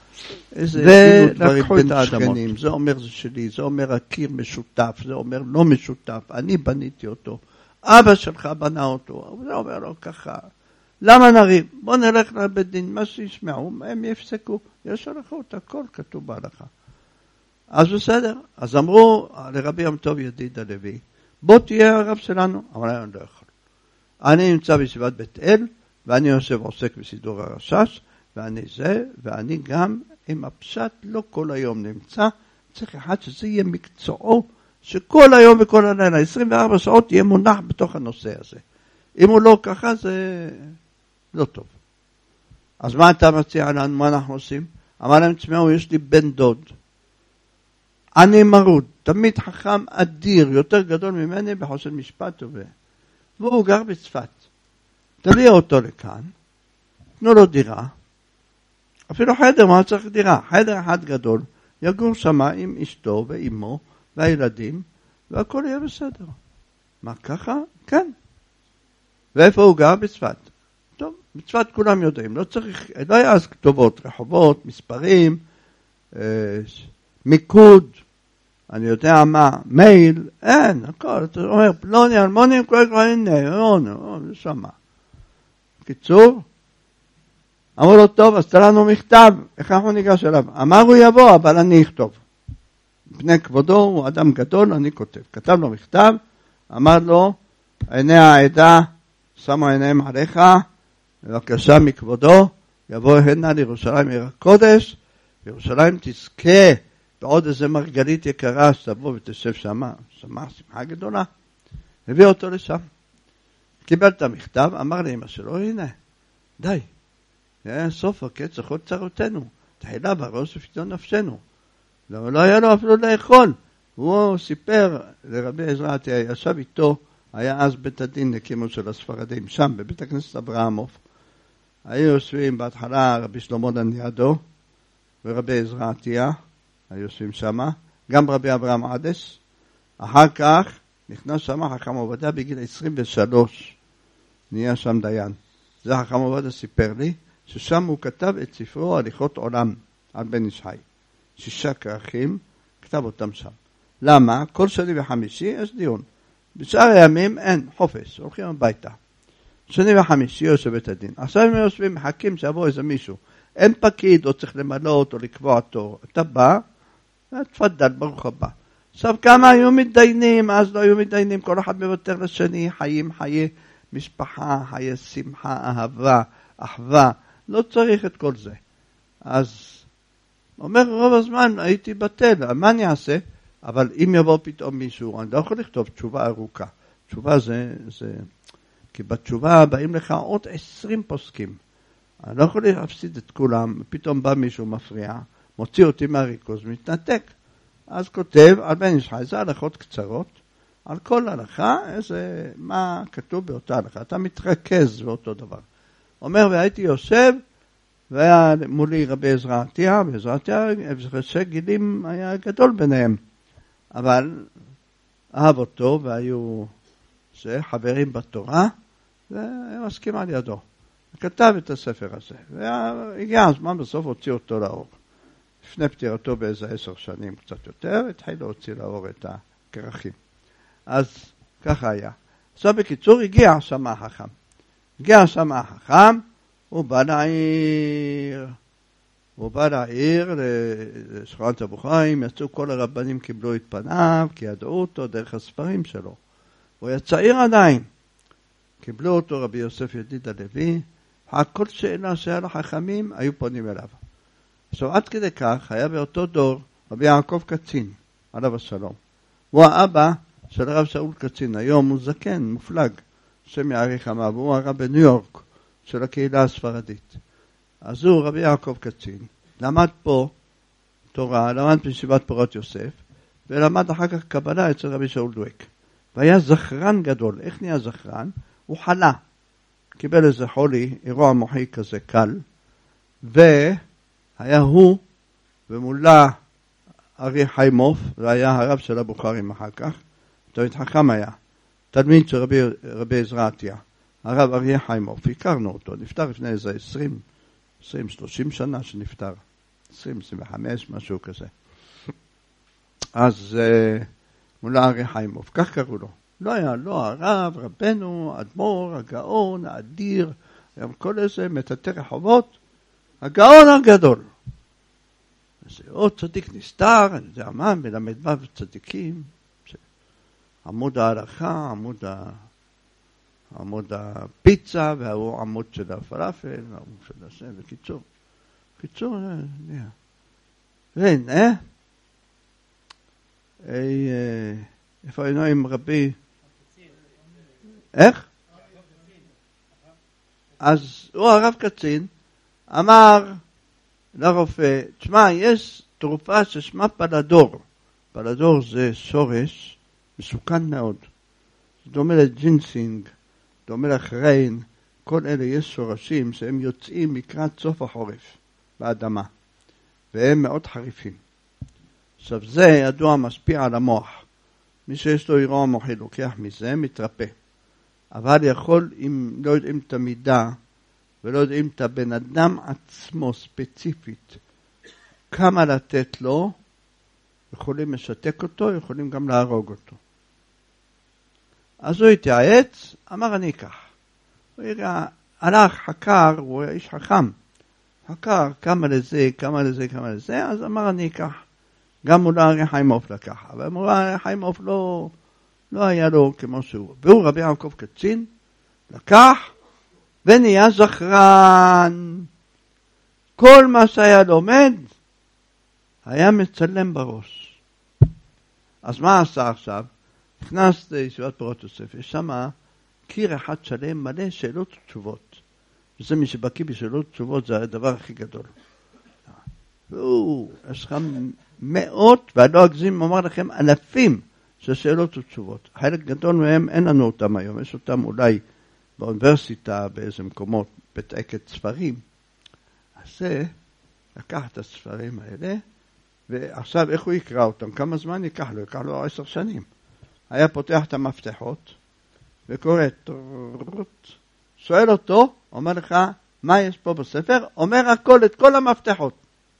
איזה לקחו את האדמות. זה אומר זה שלי, זה אומר הקיר משותף, זה אומר לא משותף, אני בניתי אותו, אבא שלך בנה אותו, זה אומר לו ככה. למה נריב? בוא נלך לבית דין, מה שישמעו, הם יפסקו, יש הלכות, הכל כתוב בהלכה. אז בסדר, אז אמרו לרבי יום טוב ידיד הלוי, בוא תהיה הרב שלנו, אבל אני לא יכול. אני נמצא בישיבת בית אל, ואני יושב עוסק בסידור הרשש, ואני גם עם הפשט לא כל היום נמצא, צריך אחד שזה יהיה מקצועו, שכל היום וכל הלילה, 24 שעות יהיה מונח בתוך הנושא הזה. אם הוא לא ככה, זה לא טוב. אז מה אתה מציע לנו, מה אנחנו עושים? אמר להם, תשמעו, יש לי בן דוד, אני מרוד, תמיד חכם אדיר, יותר גדול ממני בחוסר משפט טובה. והוא גר בצפת. תביא אותו לכאן, תנו לו דירה, אפילו חדר, מה צריך דירה? חדר אחד גדול, יגור שמה עם אשתו ואימו והילדים, והכל יהיה בסדר. מה ככה? כן. ואיפה הוא גר? בצפת. טוב, בצפת כולם יודעים, לא צריך, לא היה אז כתובות, רחובות, מספרים, מיקוד, אני יודע מה, מייל, אין, הכל, אתה אומר, פלוני, אלמוני, כל הנה, זה שמה. קיצור, אמרו לו, טוב, אז תראה לנו מכתב, איך אנחנו ניגש אליו? אמר הוא יבוא, אבל אני אכתוב. בפני כבודו, הוא אדם גדול, אני כותב. כתב לו מכתב, אמר לו, עיני העדה, שמו עיניהם עליך, בבקשה מכבודו, יבוא הנה לירושלים עיר הקודש, ירושלים תזכה בעוד איזה מרגלית יקרה שתבוא ותשב שמה, שמחה גדולה. הביא אותו לשם. קיבל את המכתב, אמר לאמא שלו, הנה, די, סוף הקץ, אכול צרותינו, תחילה בראש ופתאום נפשנו. לא היה לו אפילו לאכול. הוא סיפר לרבי עזרא, ישב איתו, היה אז בית הדין הקימו של הספרדים, שם בבית הכנסת אברהמוב. היו יושבים בהתחלה רבי שלמה דניאדו ורבי עזרא עטיה, היו יושבים שם, גם רבי אברהם עדס. אחר כך נכנס שם חכם עובדיה בגיל 23, נהיה שם דיין. זה חכם עובדיה סיפר לי, ששם הוא כתב את ספרו הליכות עולם על בן איש חי. 6 כרכים, כתב אותם שם. למה? כל שני וחמישי יש דיון. בשאר הימים אין, חופש, הולכים הביתה. שני וחמישי יושב בית הדין. עכשיו הם יושבים, מחכים שיבוא איזה מישהו. אין פקיד, או צריך למלות, או לקבוע תור. אתה בא, תפדל, ברוך הבא. עכשיו כמה היו מתדיינים, אז לא היו מתדיינים, כל אחד מוותר לשני, חיים, חיי משפחה, חיי שמחה, אהבה, אחווה, לא צריך את כל זה. אז אומר רוב הזמן הייתי בטל, מה אני אעשה? אבל אם יבוא פתאום מישהו, אני לא יכול לכתוב תשובה ארוכה. תשובה זה כי בתשובה באים לך עוד 20 פוסקים. אני לא יכול להפסיד את כולם, פתאום בא מישהו מפריע, מוציא אותי מהריכוז, מתנתק. אז כותב על בן איש חי, זה הלכות קצרות, על כל הלכה, מה כתוב באותה הלכה. אתה מתרכז באותו דבר. אומר, והייתי יושב, והיה מולי רבי עזרא עטיה, ועזרא עטיה, גילים היה גדול ביניהם. אבל אהב אותו, והיו חברים בתורה, והיה מסכים על ידו. כתב את הספר הזה, והגיע הזמן בסוף הוציא אותו לאור. לפני פטירתו באיזה 10 שנים קצת יותר, התחיל להוציא לאור את הכרכים. אז ככה היה. עכשיו בקיצור הגיע השמה החכם. הוא בא לעיר, לשכונת הבוכרים, יצאו כל הרבנים קיבלו את פניו, כי ידעו אותו דרך הספרים שלו. הוא היה צעיר עדיין. קיבלו אותו רבי יוסף ידיד הלוי, כל שאלה שהיה לחכמים היו פונים אליו. עכשיו עד כדי כך היה באותו דור רבי יעקב קצין, עליו השלום. הוא האבא של הרב שאול קצין, היום הוא זקן, מופלג, שם יאריך ימיו, והוא הרב בניו יורק של הקהילה הספרדית. אז הוא רבי יעקב קצין, למד פה תורה, למד בישיבת פורת יוסף, ולמד אחר כך קבלה אצל רבי שאול דואק. והיה זכרן גדול. איך נהיה זכרן? הוא חלה. קיבל איזה חולי, אירוע מוחי כזה קל, והיה הוא ומולה ארי חיימוף, והיה הרב של הבוכרים אחר כך, תמיד חכם היה, תלמיד של רבי עזרא עטיה, הרב ארי חיימוף, הכרנו אותו, נפטר לפני איזה 20-30 שנה שנפטר, 20-25, משהו כזה. אז מולה ארי חיימוף, כך קראו לו. לא היה, לא הרב, רבנו, אדמו"ר, הגאון, האדיר, כל איזה מטאטא רחובות, הגאון הגדול. זה עוד צדיק נסתר, אני יודע מה, מלמד ו' צדיקים, עמוד ההלכה, עמוד הפיצה, והוא עמוד של הפלאפל, עמוד של השם, בקיצור, והנה, איפה היינו עם רבי? איך? אז הוא הרב קצין אמר לרופא, תשמע, יש תרופה ששמה פלדור. פלדור זה שורש מסוכן מאוד. זה דומה לג'ינסינג, דומה לחריין. כל אלה יש שורשים שהם יוצאים לקראת סוף החורף באדמה. והם מאוד חריפים. עכשיו זה ידוע משפיע על המוח. מי שיש לו אירוע מוחי לוקח מזה, מתרפא. אבל יכול, אם לא יודעים את המידה, ולא יודעים את הבן אדם עצמו ספציפית, כמה לתת לו, יכולים לשתק אותו, יכולים גם להרוג אותו. אז הוא התייעץ, אמר אני אקח. הוא הלך, חקר, הוא היה איש חכם. חקר כמה לזה, אז אמר אני אקח. גם מולה ארי חיימוף לקח, אבל מולה ארי חיימוף לא היה לו כמו שהוא. והוא רבי יעקב קצין, לקח ונהיה זכרן. כל מה שהיה לומד, היה מצלם בראש. אז מה עשה עכשיו? נכנס לישיבת פורת יוסף, יש שם קיר אחד שלם מלא שאלות ותשובות. וזה מי שבקיא בשאלות ותשובות, זה הדבר הכי גדול. יש לך מאות, ואני לא אגזים, אומר לכם אלפים של שאלות ותשובות. חלק גדול מהם אין לנו אותם היום, יש אותם אולי באוניברסיטה, באיזה מקומות, בתעקת ספרים. אז זה, לקח את הספרים האלה, ועכשיו איך הוא יקרא אותם? כמה זמן ייקח לו? ייקח לו 10 שנים. היה פותח את המפתחות, וקורא, שואל אותו, אומר לך, מה יש פה בספר? אומר הכל, את כל המפתחות.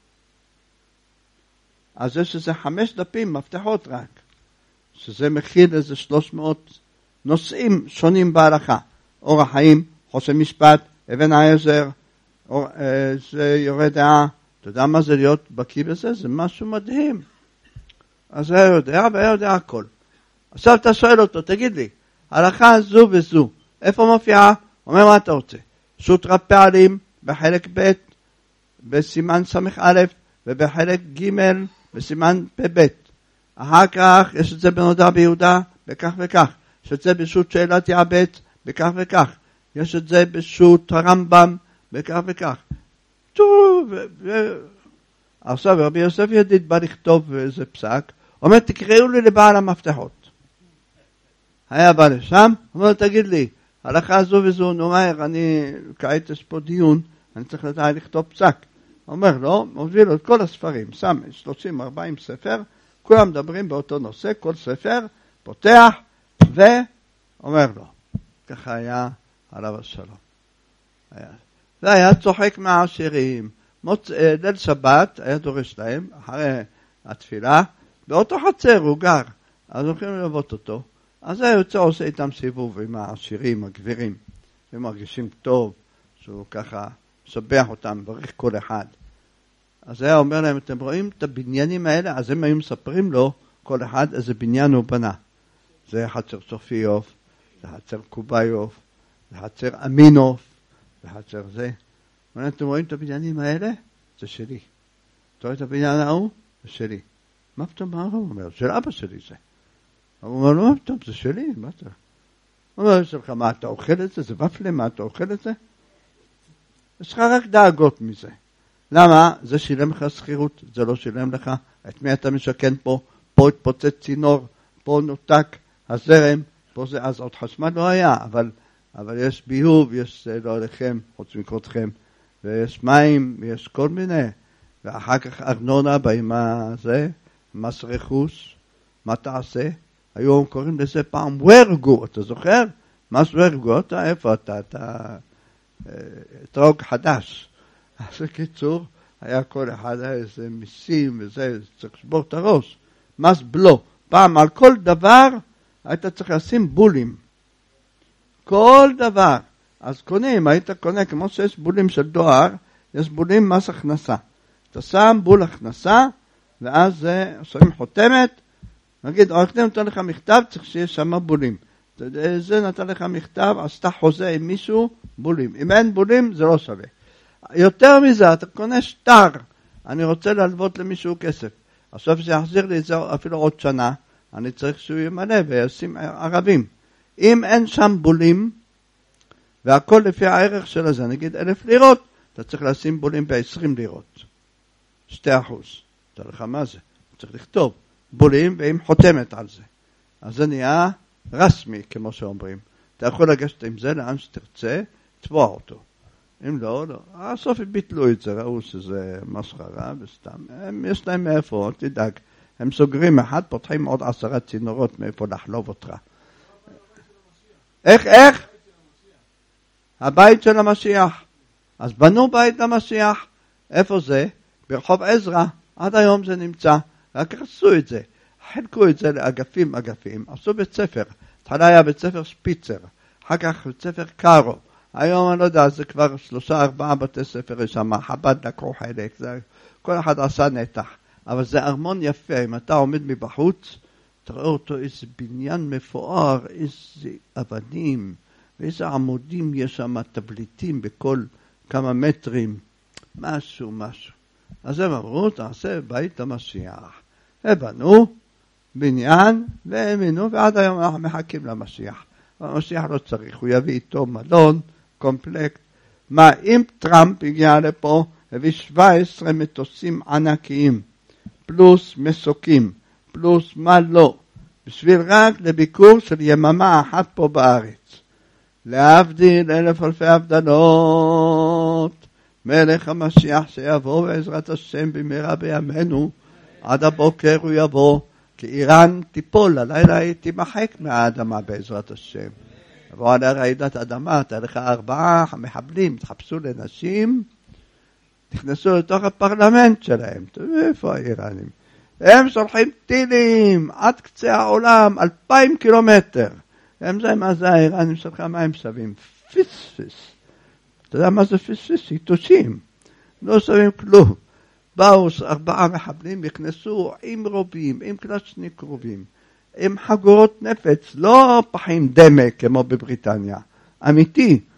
אז יש איזה 5 דפים, מפתחות רק, שזה מכיל איזה 300 נושאים שונים בהלכה. אורח חיים, חוסם משפט, אבן העזר, זה יורה דעה. אתה יודע מה זה להיות בקיא בזה? זה משהו מדהים. אז היה יודע, והיה יודע הכל. עכשיו אתה שואל אותו, תגיד לי, הלכה זו וזו, איפה מופיעה? אומר מה אתה רוצה? סוטרת פעלים בחלק ב' בסימן ס"א ובחלק ג' בסימן פ"ב. אחר כך יש את זה בנודע ביהודה בכך וכך, יש את זה בשו"ת שאלת יעבץ בכך וכך, יש את זה בשו"ת הרמב"ם בכך וכך. עכשיו רבי יוסף ידיד בא לכתוב איזה פסק, אומר תקראו לי לבעל המפתחות. היה בא לשם, אומר תגיד לי, הלכה זו וזו, נאמר, אני כעת יש פה דיון, אני צריך לדעת לכתוב פסק. אומר לו, מוביל לו את כל הספרים, שם 30-40 ספר, כולם מדברים באותו נושא, כל ספר פותח ואומר לו, ככה היה עליו השלום. והיה צוחק מהעשירים, ליל שבת היה דורש להם, אחרי התפילה, באותו חצר הוא גר, אז הולכים ללוות אותו, אז היה יוצא עושה איתם סיבוב עם העשירים, הגבירים, הם מרגישים טוב, שהוא ככה משבח אותם, מברך כל אחד. אז היה אומר להם, אתם רואים את הבניינים האלה? אז הם היו מספרים לו, כל אחד איזה בניין הוא בנה. זה חצר סופיוף, זה חצר קובאיוף, זה חצר אמינוף, זה חצר זה. אתם רואים את הבניינים האלה? זה שלי. אתה רואה את הבניין ההוא? זה שלי. מה פתאום מה הוא אומר? של אבא שלי זה. הוא אומר לו, מה פתאום? זה שלי, מה אתה? הוא אומר לך, מה אתה אוכל את זה? זה ופלה, מה אתה אוכל את זה? יש לך רק דאגות מזה. למה? זה שילם לך שכירות, זה לא שילם לך. את מי אתה משכן פה? פה התפוצץ צינור, פה נותק הזרם, פה זה אז עוד חשמל לא היה, אבל יש ביוב, יש לא עליכם, חוץ מקרותכם, ויש מים, יש כל מיני. ואחר כך ארנונה באים זה, מס רכוש, מה תעשה? היום קוראים לזה פעם ורגו, אתה זוכר? מס ורגו, אתה איפה אתה? אתה אתרוג חדש. אז בקיצור, היה כל אחד איזה מיסים וזה, צריך לשבור את הראש. מס בלו. פעם על כל דבר היית צריך לשים בולים. כל דבר. אז קונים, היית קונה, כמו שיש בולים של דואר, יש בולים מס הכנסה. אתה שם בול הכנסה, ואז שמים חותמת, נגיד, עורך דין נתן לך מכתב, צריך שיש שם בולים. זה נתן לך מכתב, עשתה חוזה עם מישהו, בולים. אם אין בולים, זה לא שווה. יותר מזה, אתה קונה שטר, אני רוצה להלוות למישהו כסף. עכשיו שיחזיר לי את זה אפילו עוד שנה, אני צריך שהוא ימלא וישים ערבים. אם אין שם בולים, והכל לפי הערך של זה, נגיד 1,000 לירות, אתה צריך לשים בולים ב-20 לירות. 2%. אתה לך מה זה? צריך לכתוב בולים ועם חותמת על זה. אז זה נהיה רסמי, כמו שאומרים. אתה יכול לגשת עם זה לאן שתרצה, תבוע אותו. אם לא, לא. הסוף ביטלו את זה, ראו שזה מסחרה וסתם. יש להם מאיפה, תדאג. הם סוגרים אחד, פותחים עוד 10 צינורות מאיפה לחלוב אותך. איך? הבית של המשיח. אז בנו בית למשיח. איפה זה? ברחוב עזרא. עד היום זה נמצא. רק עשו את זה. חלקו את זה לאגפים, עשו בית ספר. התחלה היה בית ספר שפיצר. אחר כך בית ספר קארו. היום אני לא יודע, זה כבר 3-4 בתי ספר שם. חב"ד לקחו חלק. כל אחד עשה נתח. אבל זה ארמון יפה. אם אתה עומד מבחוץ, תראה אותו איזה בניין מפואר, איזה אבנים, ואיזה עמודים יש שם, טבליטים בכל כמה מטרים. משהו. אז הם אמרו, תעשה בית למשיח. ובנו בניין והאמינו, ועד היום אנחנו מחכים למשיח. המשיח לא צריך, הוא יביא איתו מלון, קומפלקט. מה, אם טראמפ הגיע לפה, הביא 17 מטוסים ענקיים, פלוס מסוקים, פלוס מה לא, בשביל רק לביקור של יממה אחת פה בארץ. להבדיל 1000 אלפי הבדלות, מלך המשיח שיבוא בעזרת השם במהרה בימינו, עד הבוקר הוא יבוא, כי איראן תיפול, הלילה היא תימחק מהאדמה בעזרת השם. יבוא עליה רעידת אדמה, תלך 4 מחבלים, תחפשו לנשים, נכנסו לתוך הפרלמנט שלהם. תראו איפה האיראנים. הם שולחים טילים עד קצה העולם, 2,000 קילומטר. הם זה מה זה האיראנים שלך, מה הם שווים? פיספיס. אתה יודע מה זה פיספיס? יתושים. לא שווים כלום. באו 4 מחבלים, נכנסו עם רובים, עם קלצ'ניק רובים, עם חגורות נפץ, לא פחים דמה כמו בבריטניה. אמיתי.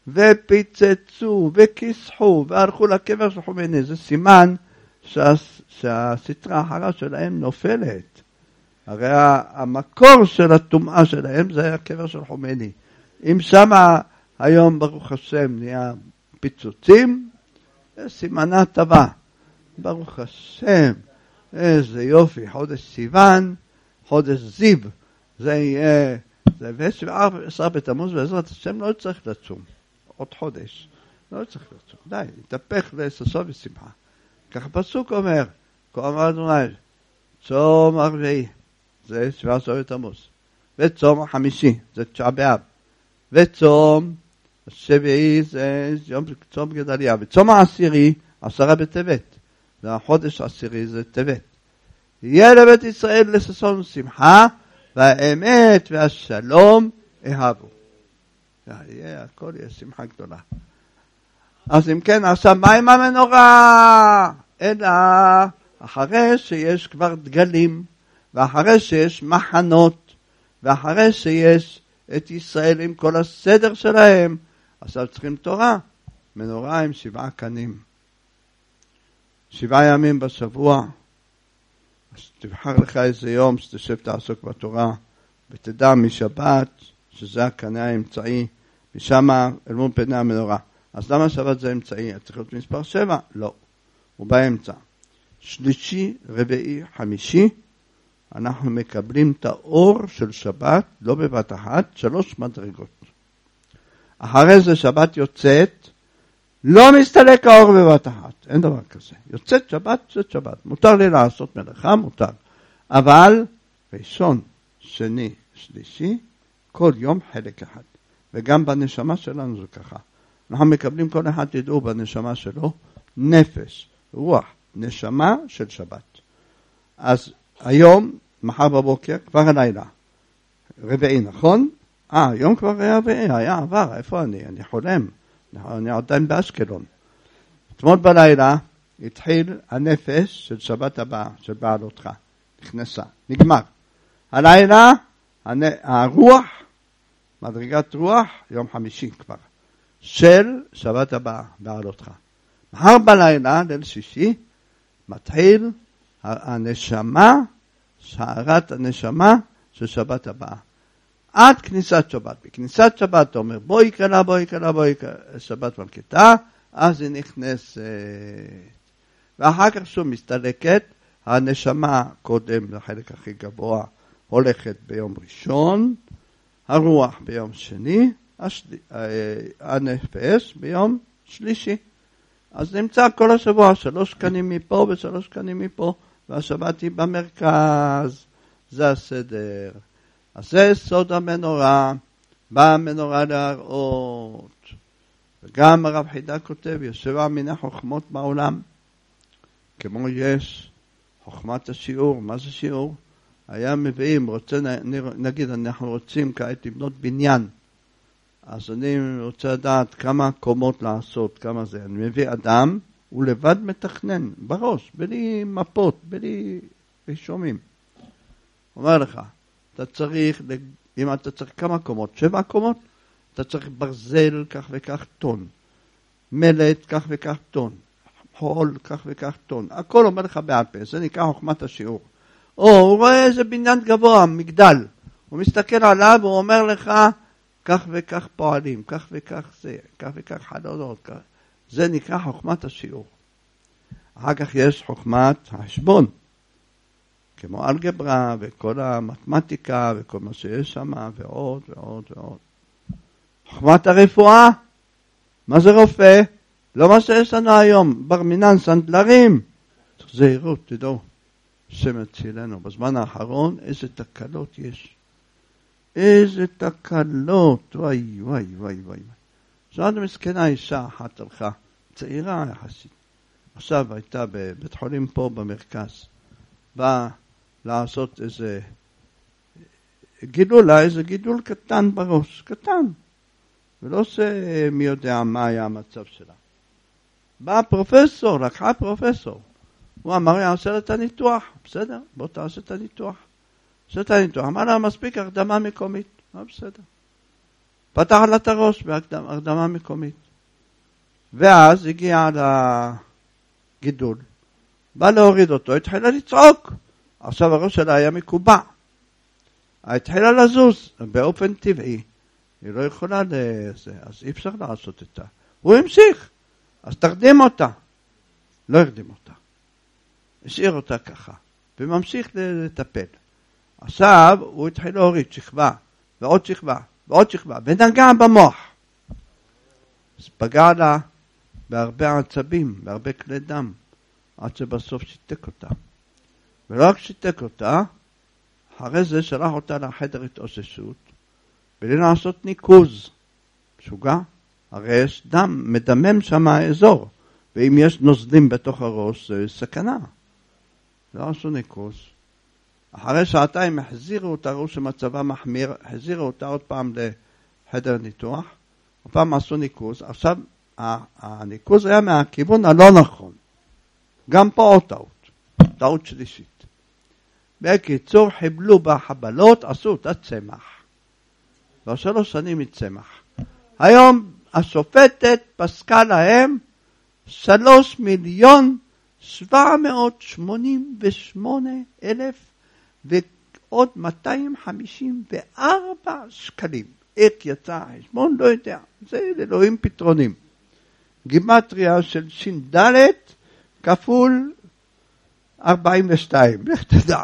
ופיצצו וכיסחו והלכו לקבר של חומייני. זה סימן שהסטרה האחרה שלהם נופלת. הרי המקור של הטומאה שלהם זה הקבר של חומייני. אם שמה היום ברוך השם נהיה פיצוצים, זה סימנה טובה. ברוך השם, איזה יופי, חודש סיוון, חודש זיו, זה יהיה, זה ו17 בתמוז, בעזרת השם לא צריך לצום, עוד חודש, לא צריך לצום, די, יתהפך לששון ושמחה. כך הפסוק אומר, כה אמר אדוני, צום הרביעי, זה 17 בתמוז, וצום החמישי, זה 9 באב, וצום השביעי זה יום צום גדליה, וצום העשירי, 10 בטבת, והחודש העשירי זה טבת. יהיה לבית ישראל לששון ושמחה, והאמת והשלום אהבו. הכל יהיה שמחה גדולה. אז אם כן, עכשיו מה עם המנורה? אלא אחרי שיש כבר דגלים, ואחרי שיש מחנות, ואחרי שיש את ישראל עם כל הסדר שלהם, עכשיו צריכים תורה. מנורה עם 7 קנים. 7 ימים בשבוע. אז תבחר לך איזה יום שתשב תעסוק בתורה, ותדע משבת, שזה הקנה האמצעי, משם אל מול פני המנורה. אז למה שבת זה אמצעי? צריך להיות מספר 7? לא. הוא באמצע. שלישי, רביעי, חמישי, אנחנו מקבלים את האור של שבת, לא בבת אחת, 3 מדרגות. אחרי זה שבת יוצאת, לא מסתלק האור בבת אחת, אין דבר כזה. יוצאת שבת, יוצאת שבת. מותר לי לעשות מלאכה, מותר. אבל ראשון, שני, שלישי, כל יום חלק אחד. וגם בנשמה שלנו זה ככה. אנחנו מקבלים כל אחד, תדעו בנשמה שלו, נפש, רוח, נשמה של שבת. אז היום, מחר בבוקר, כבר הלילה. רביעי, נכון? היום כבר היה רביעי, היה עבר, איפה אני? אני חולם. אני עדיין באשקלון. אתמול בלילה התחיל הנפש של שבת הבאה, של בעלותך. נכנסה, נגמר. הלילה, הרוח, מדרגת רוח, יום חמישי כבר, של שבת הבאה, בעלותך. מחר בלילה, ליל שישי, מתחיל הנשמה, שערת הנשמה של שבת הבאה. עד כניסת שבת. בכניסת שבת אתה אומר, בואי קלה, שבת מלכתה, אז היא נכנסת. ואחר כך שוב מסתלקת, הנשמה קודם לחלק הכי גבוה, הולכת ביום ראשון, הרוח ביום שני, הנפש ביום שלישי. אז נמצא כל השבוע 3 קנים מפה ו3 קנים מפה, והשבת היא במרכז. זה הסדר. אז זה סוד המנורה, באה המנורה להראות. וגם הרב חידה כותב, יש 7 מיני חוכמות בעולם. כמו יש חוכמת השיעור. מה זה שיעור? היה מביאים, נגיד אנחנו רוצים כעת לבנות בניין. אז אני רוצה לדעת כמה קומות לעשות, כמה זה. אני מביא אדם, הוא לבד מתכנן, בראש, בלי מפות, בלי רישומים. אומר לך, אתה צריך, אם אתה צריך כמה קומות, 7 קומות, אתה צריך ברזל כך וכך טון, מלט כך וכך טון, חול כך וכך טון, הכל אומר לך בעל פה, זה נקרא חוכמת השיעור. או הוא רואה איזה בניין גבוה, מגדל, הוא מסתכל עליו, הוא אומר לך, כך וכך פועלים, כך וכך זה, כך וכך חלונות, כך. זה נקרא חוכמת השיעור. אחר כך יש חוכמת החשבון, כמו אלגברה וכל המתמטיקה וכל מה שיש שם ועוד ועוד ועוד. חוכמת הרפואה, מה זה רופא? לא מה שיש לנו היום, בר מינן, סנדלרים. זהירות, תדעו, שמצילנו. בזמן האחרון איזה תקלות יש. איזה תקלות, וואי וואי וואי וואי. זאת מסכנה אישה אחת הלכה, צעירה יחסית. עכשיו הייתה בבית חולים פה במרכז. באה לעשות איזה גידול, איזה גידול קטן בראש, קטן. ולא שמי יודע מה היה המצב שלה. בא פרופסור, לקחה פרופסור. הוא אמר, יעשה את הניתוח. בסדר, בוא תעשה את הניתוח. עשה את הניתוח. אמר לה, מספיק הרדמה מקומית. בסדר. פתח לה את הראש בהרדמה מקומית. ואז הגיע לגידול. בא להוריד אותו, התחילה לצעוק. עכשיו הראש שלה היה מקובע. התחילה לזוז באופן טבעי. היא לא יכולה לזה, אז אי אפשר לעשות אותה. הוא המשיך, אז תרדים אותה. לא הרדים אותה. השאיר אותה ככה, וממשיך לטפל. עכשיו הוא התחיל להוריד שכבה, ועוד שכבה, ועוד שכבה, ונגע במוח. אז פגע לה בהרבה עצבים, בהרבה כלי דם, עד שבסוף שיתק אותה. ולא רק שיתק אותה, אחרי זה שלח אותה לחדר התאוששות, בלי לעשות ניקוז. משוגע, הרי יש דם, מדמם שם האזור, ואם יש נוזלים בתוך הראש, זה סכנה. לא עשו ניקוז. אחרי שעתיים החזירו אותה, ראו שמצבה מחמיר, החזירו אותה עוד פעם לחדר ניתוח, עוד פעם עשו ניקוז. עכשיו, הניקוז היה מהכיוון הלא נכון. גם פה עוד טעות. טעות שלישית. בקיצור, חיבלו בחבלות, עשו אותה צמח. כבר 3 שנים היא צמח. היום השופטת פסקה להם 3,788,000 ועוד 254 שקלים. איך יצא החשבון? לא יודע. זה לאלוהים פתרונים. גימטריה של ש"ד כפול 42. איך תדע?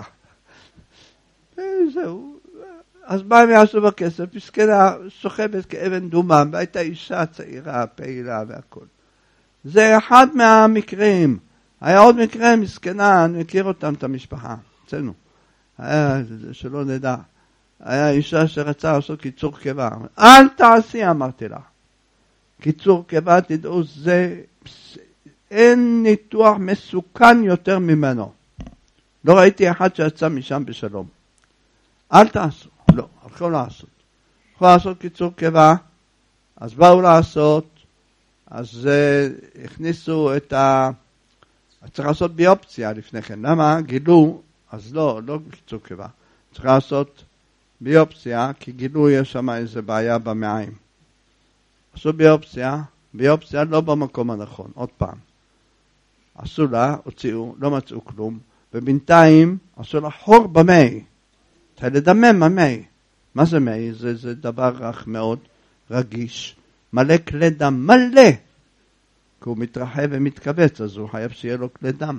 זהו. אז מה הם יעשו בכסף? מסכנה סוחבת כאבן דומם, והייתה אישה צעירה, פעילה והכל. זה אחד מהמקרים. היה עוד מקרה, מסכנה, אני מכיר אותם, את המשפחה, אצלנו. היה, שלא נדע. היה אישה שרצה לעשות קיצור קיבה. אל תעשי, אמרתי לה. קיצור קיבה, תדעו, זה, אין ניתוח מסוכן יותר ממנו. לא ראיתי אחד שיצא משם בשלום. אל תעשו. לא, הלכו לעשות. הלכו לעשות קיצור קיבה, אז באו לעשות, אז הכניסו את צריך לעשות ביופסיה לפני כן. למה? גילו, אז לא קיצור קיבה. צריך לעשות ביופסיה, כי גילו יש שם איזה בעיה במעיים. עשו ביופסיה לא במקום הנכון, עוד פעם. עשו לה, הוציאו, לא מצאו כלום, ובינתיים עשו לה חור במי. התחיל לדמם המי. מה זה מי? זה דבר רך מאוד, רגיש, מלא כלי דם, מלא. כי הוא מתרחב ומתכווץ, אז הוא חייב שיהיה לו כלי דם.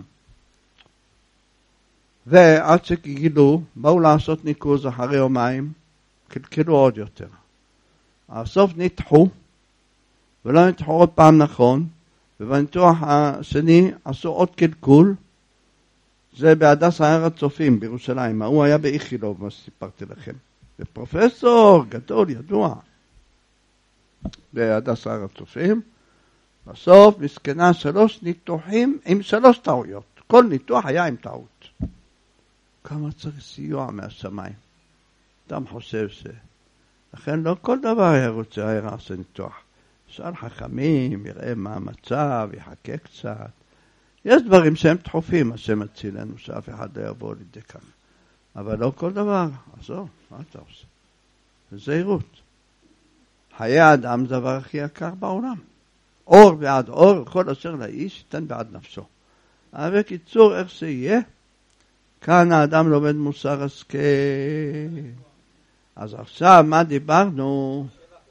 ועד שגילו, באו לעשות ניקוז אחרי יומיים, קלקלו עוד יותר. הסוף ניתחו, ולא ניתחו עוד פעם נכון, ובניתוח השני עשו עוד קלקול, זה בהדסה הר הצופים בירושלים, הוא היה באיכילוב, מה שסיפרתי לכם. זה פרופסור גדול, ידוע, בהדסה הר הצופים. בסוף מסכנה 3 ניתוחים עם 3 טעויות. כל ניתוח היה עם טעות. כמה צריך סיוע מהשמיים. אדם חושב לכן לא כל דבר היה רוצה לעשות ניתוח. שאל חכמים, יראה מה המצב, יחכה קצת. יש דברים שהם דחופים, השם הצילנו, שאף אחד לא יבוא לידי כך. אבל לא כל דבר. אז לא, מה אתה עושה? זהירות. חיי אדם זה הדבר הכי יקר בעולם. אור בעד אור, כל אשר לאיש ייתן בעד נפשו. אבל בקיצור, איך זה יהיה? כאן האדם לומד מוסר השכל. אז עכשיו, מה דיברנו?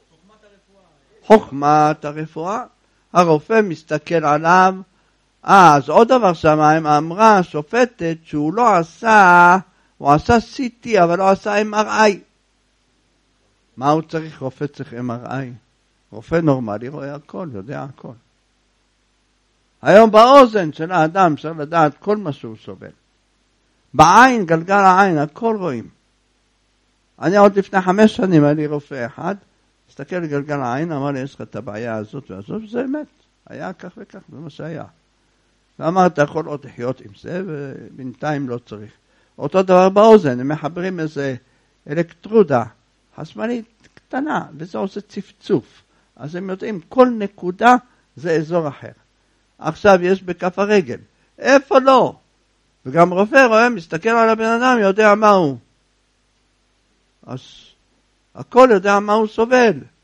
חוכמת הרפואה. הרופא מסתכל עליו. אז עוד דבר שמיים, אמרה השופטת שהוא לא עשה, הוא עשה CT, אבל לא עשה MRI. מה הוא צריך? רופא צריך MRI. רופא נורמלי רואה הכל, יודע הכל. היום באוזן של האדם אפשר לדעת כל מה שהוא סובל. בעין, גלגל העין, הכל רואים. אני עוד לפני 5 שנים, היה לי רופא אחד, הסתכל לגלגל העין, אמר לי, יש לך את הבעיה הזאת והזאת, וזה אמת. היה כך וכך, זה מה שהיה. ואמר, אתה יכול עוד לחיות עם זה, ובינתיים לא צריך. אותו דבר באוזן, הם מחברים איזה אלקטרודה, חשמלית קטנה, וזה עושה צפצוף. אז הם יודעים, כל נקודה זה אזור אחר. עכשיו יש בכף הרגל. איפה לא? וגם רופא רואה, מסתכל על הבן אדם, יודע מה הוא. אז הכל יודע מה הוא סובל.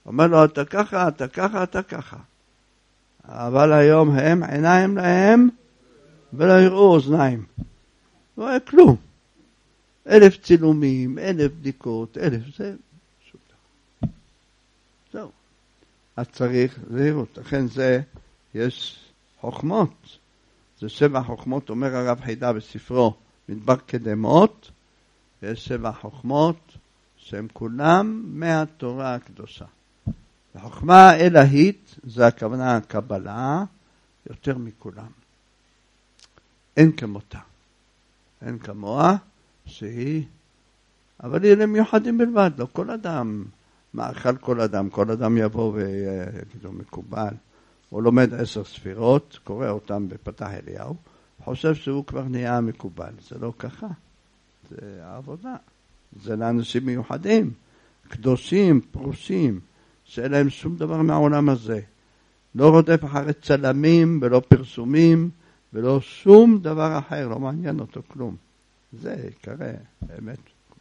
אומר לו, אתה ככה, אתה ככה, אתה ככה. אבל היום הם עיניים להם ולא יראו אוזניים. לא היה כלום. 1000 צילומים, 1000 בדיקות, 1000 זה, שום דבר. זהו. אז צריך זהירות. לכן זה, יש חוכמות. זה 7 חוכמות, אומר הרב חידה בספרו, מדבר קדמות, יש 7 חוכמות, שהם כולם מהתורה הקדושה. החוכמה האלהית, זה הכוונה הקבלה, יותר מכולם. אין כמותה. אין כמוה, שהיא, אבל היא למיוחדים בלבד, לא כל אדם, מאכל כל אדם יבוא ויגידו מקובל, הוא לומד 10 ספירות, קורא אותם בפתח אליהו, חושב שהוא כבר נהיה מקובל, זה לא ככה, זה העבודה, זה לאנשים מיוחדים, קדושים, פרושים, שאין להם שום דבר מהעולם הזה, לא רודף אחרי צלמים ולא פרסומים, ולא שום דבר אחר, לא מעניין אותו כלום. זה יקרה, באמת.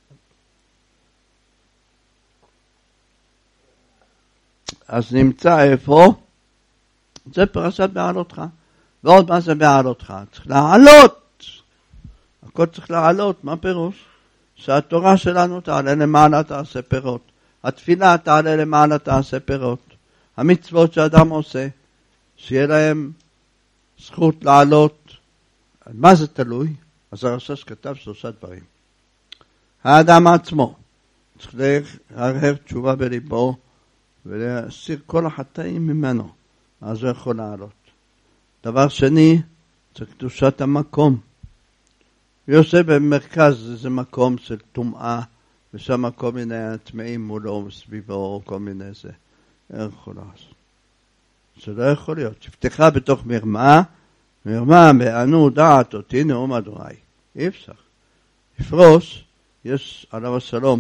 אז נמצא איפה? זה פרשת בעלותך. ועוד מה זה בעלותך? צריך לעלות. הכל צריך לעלות. מה פירוש? שהתורה שלנו תעלה למעלה תעשה פירות. התפילה תעלה למעלה תעשה פירות. המצוות שאדם עושה, שיהיה להם זכות לעלות. מה זה תלוי? אז הרש"ש כתב 3 דברים. האדם עצמו צריך להרהר תשובה בליבו ולהסיר כל החטאים ממנו, אז הוא יכול לעלות. דבר שני, זה קדושת המקום. יושב במרכז איזה מקום של טומאה, ושם כל מיני טמאים מולו וסביבו, כל מיני זה. איך יכול לעשות? זה לא יכול להיות. שבטך בתוך מרמה, בענו דעת אותי נאום אדוני. אי אפשר. יפרוש, יש עליו השלום,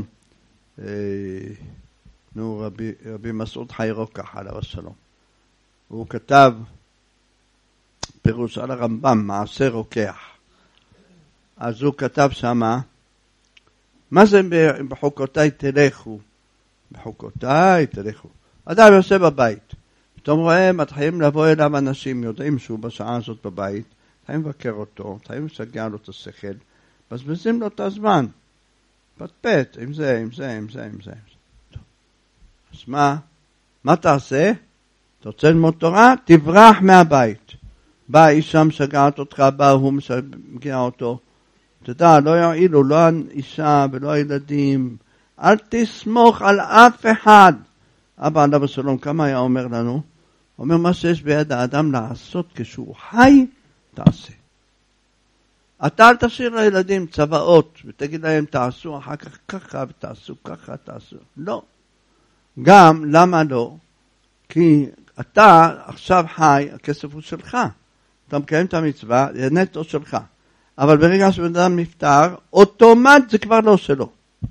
רבי מסעוד חיירו ככה עליו השלום. הוא כתב פירוש על הרמב"ם, מעשה רוקח. אז הוא כתב שמה, מה זה בחוקותיי תלכו? בחוקותיי תלכו. אדם יושב בבית. פתאום רואה, מתחילים לבוא אליו אנשים, יודעים שהוא בשעה הזאת בבית, מתחילים לבקר אותו, מתחילים לשגע לו את השכל, בזבזים לו את הזמן. פטפט, עם זה. טוב. אז מה תעשה? אתה רוצה ללמוד תורה? תברח מהבית. בא אישה משגעת אותך, בא הוא משגע אותו. תדע, לא יועילו, לא האישה ולא הילדים. אל תסמוך על אף אחד. אבא עליו השלום, כמה היה אומר לנו? אומר, מה שיש ביד האדם לעשות כשהוא חי, תעשה. אתה אל תשאיר לילדים צבאות, ותגיד להם, תעשו אחר כך ככה, ותעשו ככה, תעשו. לא. גם, למה לא? כי אתה עכשיו חי, הכסף הוא שלך. אתה מקיים את המצווה, זה נטו שלך. אבל ברגע שבן אדם נפטר, אוטומט זה כבר לא שלו.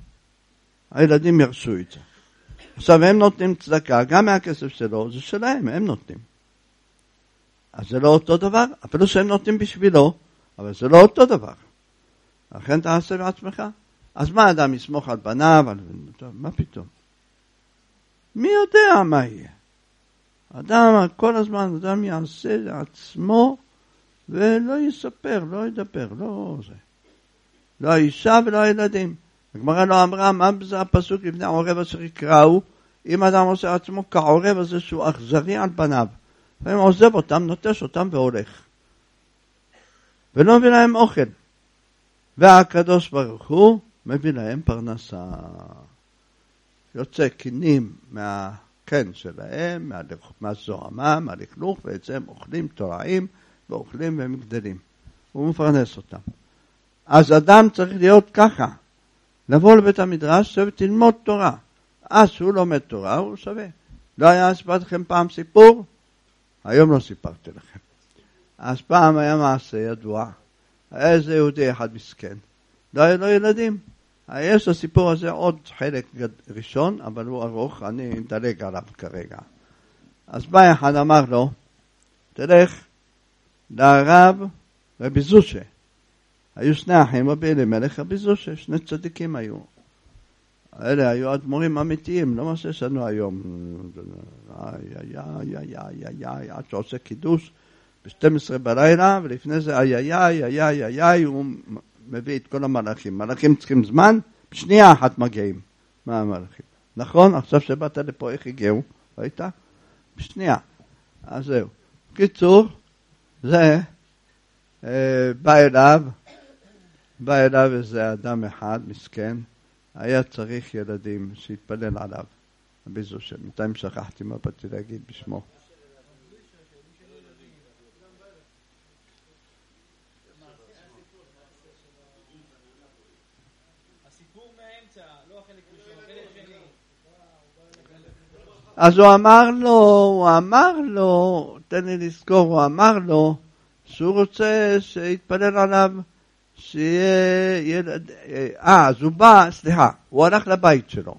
הילדים ירשו את זה. עכשיו הם נותנים צדקה, גם מהכסף שלו, זה שלהם, הם נותנים. אז זה לא אותו דבר, אפילו שהם נותנים בשבילו, אבל זה לא אותו דבר. לכן תעשה בעצמך. אז מה אדם יסמוך על בניו? מה פתאום? מי יודע מה יהיה? אדם כל הזמן, אדם יעשה לעצמו, ולא יספר, לא ידבר, לא זה. לא האישה ולא הילדים. הגמרא לא אמרה, מה זה הפסוק לפני העורב אשר יקראו? אם אדם עושה עצמו כעורב הזה שהוא אכזרי על בניו, והם עוזב אותם, נוטש אותם והולך. ולא מביא להם אוכל. והקדוש ברוך הוא מביא להם פרנסה. יוצא קינים מהקן שלהם, מהזוהמה, מהלכלוך, ואת זה הם אוכלים תורעים, ואוכלים והם גדלים. הוא מפרנס אותם. אז אדם צריך להיות ככה. לבוא לבית המדרש ותלמוד תורה. אז שהוא לומד תורה, הוא שווה. לא היה סיפרתי לכם פעם סיפור? היום לא סיפרתי לכם. אז פעם היה מעשה ידוע. היה איזה יהודי אחד מסכן. לא היה לו ילדים. יש לסיפור הזה עוד חלק ראשון, אבל הוא ארוך, אני אדלג עליו כרגע. אז בא אחד אמר לו, תלך לרב רבי זושה. היו 2 אחים, רבי אלימלך, רבי זושה, 2 צדיקים היו. אלה היו אדמו"רים אמיתיים, לא מה שיש לנו היום. עד שעושה קידוש ב-12 בלילה, ולפני זה הוא מביא את כל המלאכים. מלאכים צריכים זמן, בשנייה אחת מגיעים. מה המלאכים? נכון? עכשיו שבאת לפה, איך הגיעו? ראית? בשנייה. אז זהו. קיצור, זה בא אליו איזה אדם אחד, מסכן, היה צריך ילדים שהתפלל עליו. אביזו של, מתי שכחתי מה באתי להגיד בשמו. אז הוא אמר לו, תן לי לזכור, הוא אמר לו שהוא רוצה שיתפלל עליו, שיהיה ילד, אז הוא בא, הוא הלך לבית שלו.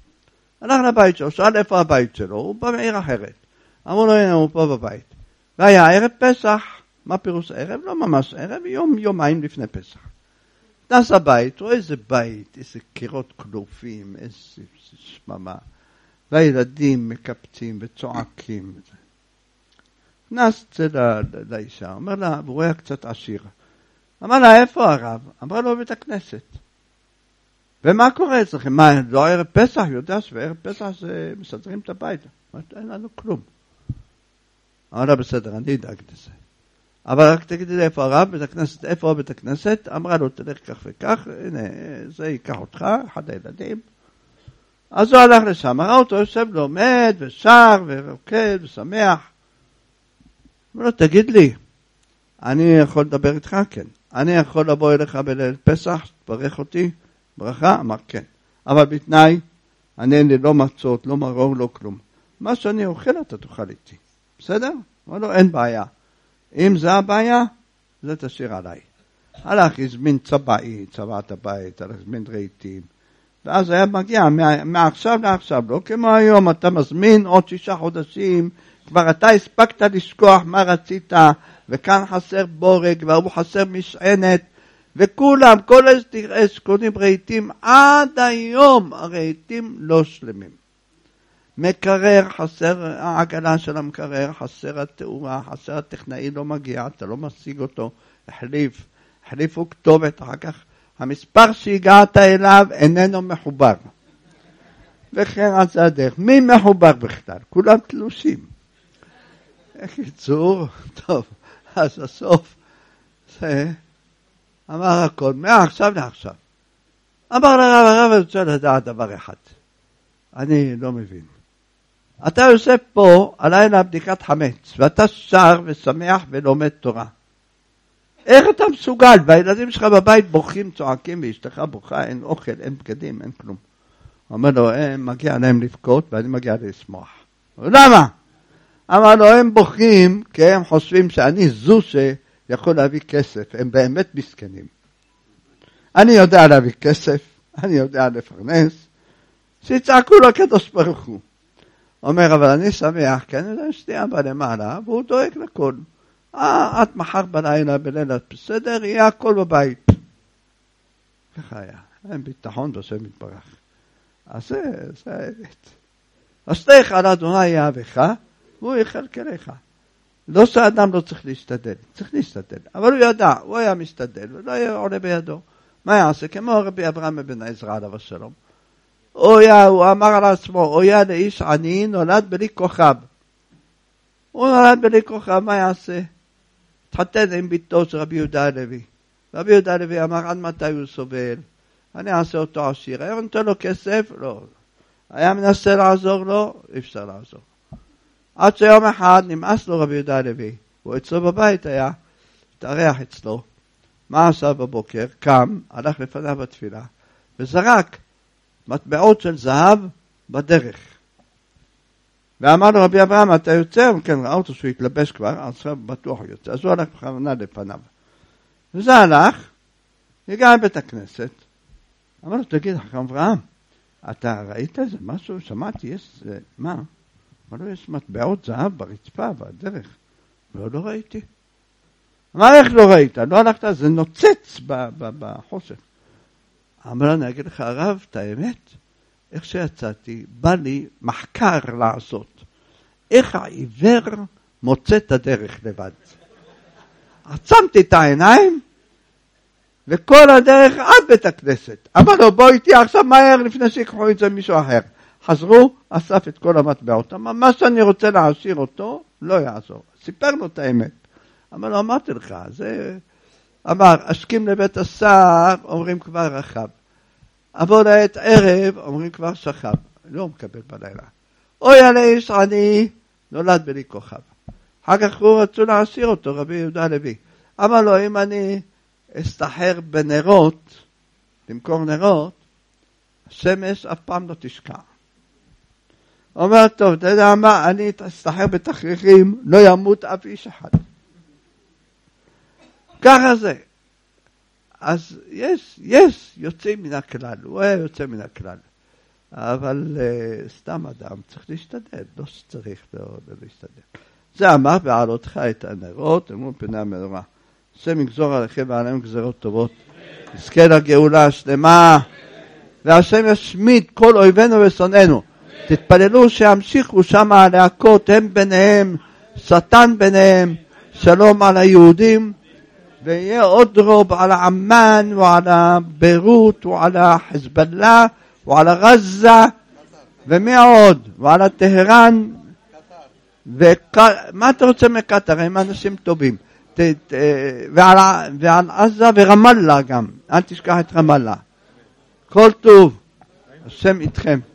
שאל איפה הבית שלו, הוא בא מעיר אחרת. אמרו לו, הנה, הוא פה בבית. והיה ערב פסח, מה פירוש ערב? לא ממש ערב, יומיים לפני פסח. נכנס הבית, רואה איזה בית, איזה קירות קלופים, איזה שממה. והילדים מקפצים וצועקים. נכנס לאישה, אומר לה, הוא רואה קצת עשיר. אמר לה, איפה הרב? אמר לו, בית הכנסת. ומה קורה אצלכם? מה, לא ערב פסח? יודע שבערב פסח זה מסדרים את הבית. אין לנו כלום. אמר לה, בסדר, אני אדאג לזה. אבל רק תגידי לי איפה הרב, בית הכנסת, איפה בית הכנסת? אמרה לו, תלך כך וכך, הנה, זה ייקח אותך, אחד הילדים. אז הוא הלך לשם, ראה אותו, יושב לו, עומד ושר ורוקד ושמח. אמר לו, תגיד לי, אני יכול לדבר איתך? כן. אני יכול לבוא אליך בליל פסח, תברך אותי? ברכה? אמר כן. אבל בתנאי, אני אין לי לא מצות, לא מרור, לא כלום. מה שאני אוכל אתה תאכל איתי. בסדר? אמר לו, אין בעיה. אם זה הבעיה, זה תשאיר עליי. הלך, הזמין צבעי, צבע את הבית, הלך, הזמין רהיטים. ואז היה מגיע מעכשיו לעכשיו, לא כמו היום, אתה מזמין עוד 6 חודשים, כבר אתה הספקת לשכוח מה רצית, וכאן חסר בורג, והוא חסר משענת, וכולם, כל איזה תראה שקונים רהיטים, עד היום הרהיטים לא שלמים. מקרר, חסר העגלה של המקרר, חסר התאורה, חסר הטכנאי לא מגיע, אתה לא משיג אותו, החליפו כתובת, אחר כך המספר שהגעת אליו איננו מחובר. וכן על זה הדרך. מי מחובר בכלל? כולם תלושים. קיצור, טוב, אז הסוף, זה אמר הכל, מעכשיו לעכשיו. אמר לרב, הרב, אני רוצה לדעת דבר אחד. אני לא מבין. אתה יושב פה, הלילה בדיקת חמץ, ואתה שר ושמח ולומד תורה. איך אתה מסוגל? והילדים שלך בבית בוכים, צועקים, ואשתך בוכה, אין אוכל, אין בגדים, אין כלום. אומר לו, מגיע להם לבכות, ואני מגיע לשמוח. למה? אמר לו, הם בוכים, כי הם חושבים שאני זו שיכול להביא כסף. הם באמת מסכנים. אני יודע להביא כסף, אני יודע לפרנס, שיצעקו לו הקדוש ברוך הוא. אומר, אבל אני שמח, כי אני יודע שתהיה בא למעלה, והוא דואג לכל. את מחר בלילה, בלילה בסדר, יהיה הכל בבית. ככה היה. אין ביטחון בשם יתברך. אז זה האמת. אשריך על אדוני יאהבך, והוא יכלכלך. לא שהאדם לא צריך להשתדל, צריך להשתדל. אבל הוא ידע, הוא היה משתדל, ולא היה עולה בידו. מה יעשה? כמו רבי אברהם בן עזרא עליו השלום. הוא אמר על עצמו, אויה לאיש עני נולד בלי כוכב. הוא נולד בלי כוכב, מה יעשה? התחתן עם ביתו של רבי יהודה הלוי. רבי יהודה הלוי אמר, עד מתי הוא סובל? אני אעשה אותו עשיר. היה נותן לו כסף? לא. היה מנסה לעזור לו? אי אפשר לעזור. עד שיום אחד נמאס לו רבי יהודה הלוי. הוא אצלו בבית היה, התארח אצלו. מה עשה בבוקר? קם, הלך לפניו בתפילה, וזרק מטבעות של זהב בדרך. ואמר לו רבי אברהם, אתה יוצא? כן, ראה אותו שהוא התלבש כבר, עכשיו בטוח הוא יוצא. אז הוא הלך בכוונה לפניו. וזה הלך, הגע לבית הכנסת. אמר לו, תגיד, חכם אברהם, אתה ראית איזה משהו? שמעתי, יש, מה? אמר לו, יש מטבעות זהב ברצפה, בדרך. לא ראיתי. אמר, איך לא ראית? לא הלכת, זה נוצץ בחושך. אמר לו, אני אגיד לך הרב, את האמת, איך שיצאתי, בא לי מחקר לעשות. איך העיוור מוצא את הדרך לבד. עצמתי את העיניים, וכל הדרך עד בית הכנסת. אמר לו, בוא איתי עכשיו מהר לפני שיקחו את זה מישהו אחר. חזרו, אסף את כל המטבעות. אמר, מה שאני רוצה להשאיר אותו, לא יעזור. סיפר לו את האמת. אמר לו, אמרתי לך, זה... אמר, אשכים לבית השר, אומרים כבר רחב. עבור לעת ערב, אומרים כבר שכב. לא מקבל בלילה. אוי על איש עני, נולד בלי כוכב. אחר כך הוא רצו להשאיר אותו, רבי יהודה הלוי. אמר לו, אם אני אסתחר בנרות, למכור נרות, השמש אף פעם לא תשקע. אומר, טוב, אתה יודע מה, אני אסתחר בתכריכים, לא ימות אף איש אחד. ככה זה. אז יש יוצאים מן הכלל, הוא היה יוצא מן הכלל. אבל סתם אדם צריך להשתדל, לא שצריך להשתדל. זה אמר, בעלותך את הנרות, אמרו פני המנורה. השם יגזור עליכם ועליהם גזרות טובות. נזכה לגאולה השלמה, והשם ישמיד כל אויבינו ושונאינו. תתפללו שימשיכו שם להכות, הם ביניהם, שטן ביניהם, שלום על היהודים, ויהיה עוד רוב על העמן ועל הביירות ועל החזבאללה ועל עזה, ומי עוד? ועל הטהרן, ומה אתה רוצה מקטר? הם אנשים טובים. ועל עזה ורמאללה גם, אל תשכח את רמאללה. כל טוב, השם איתכם.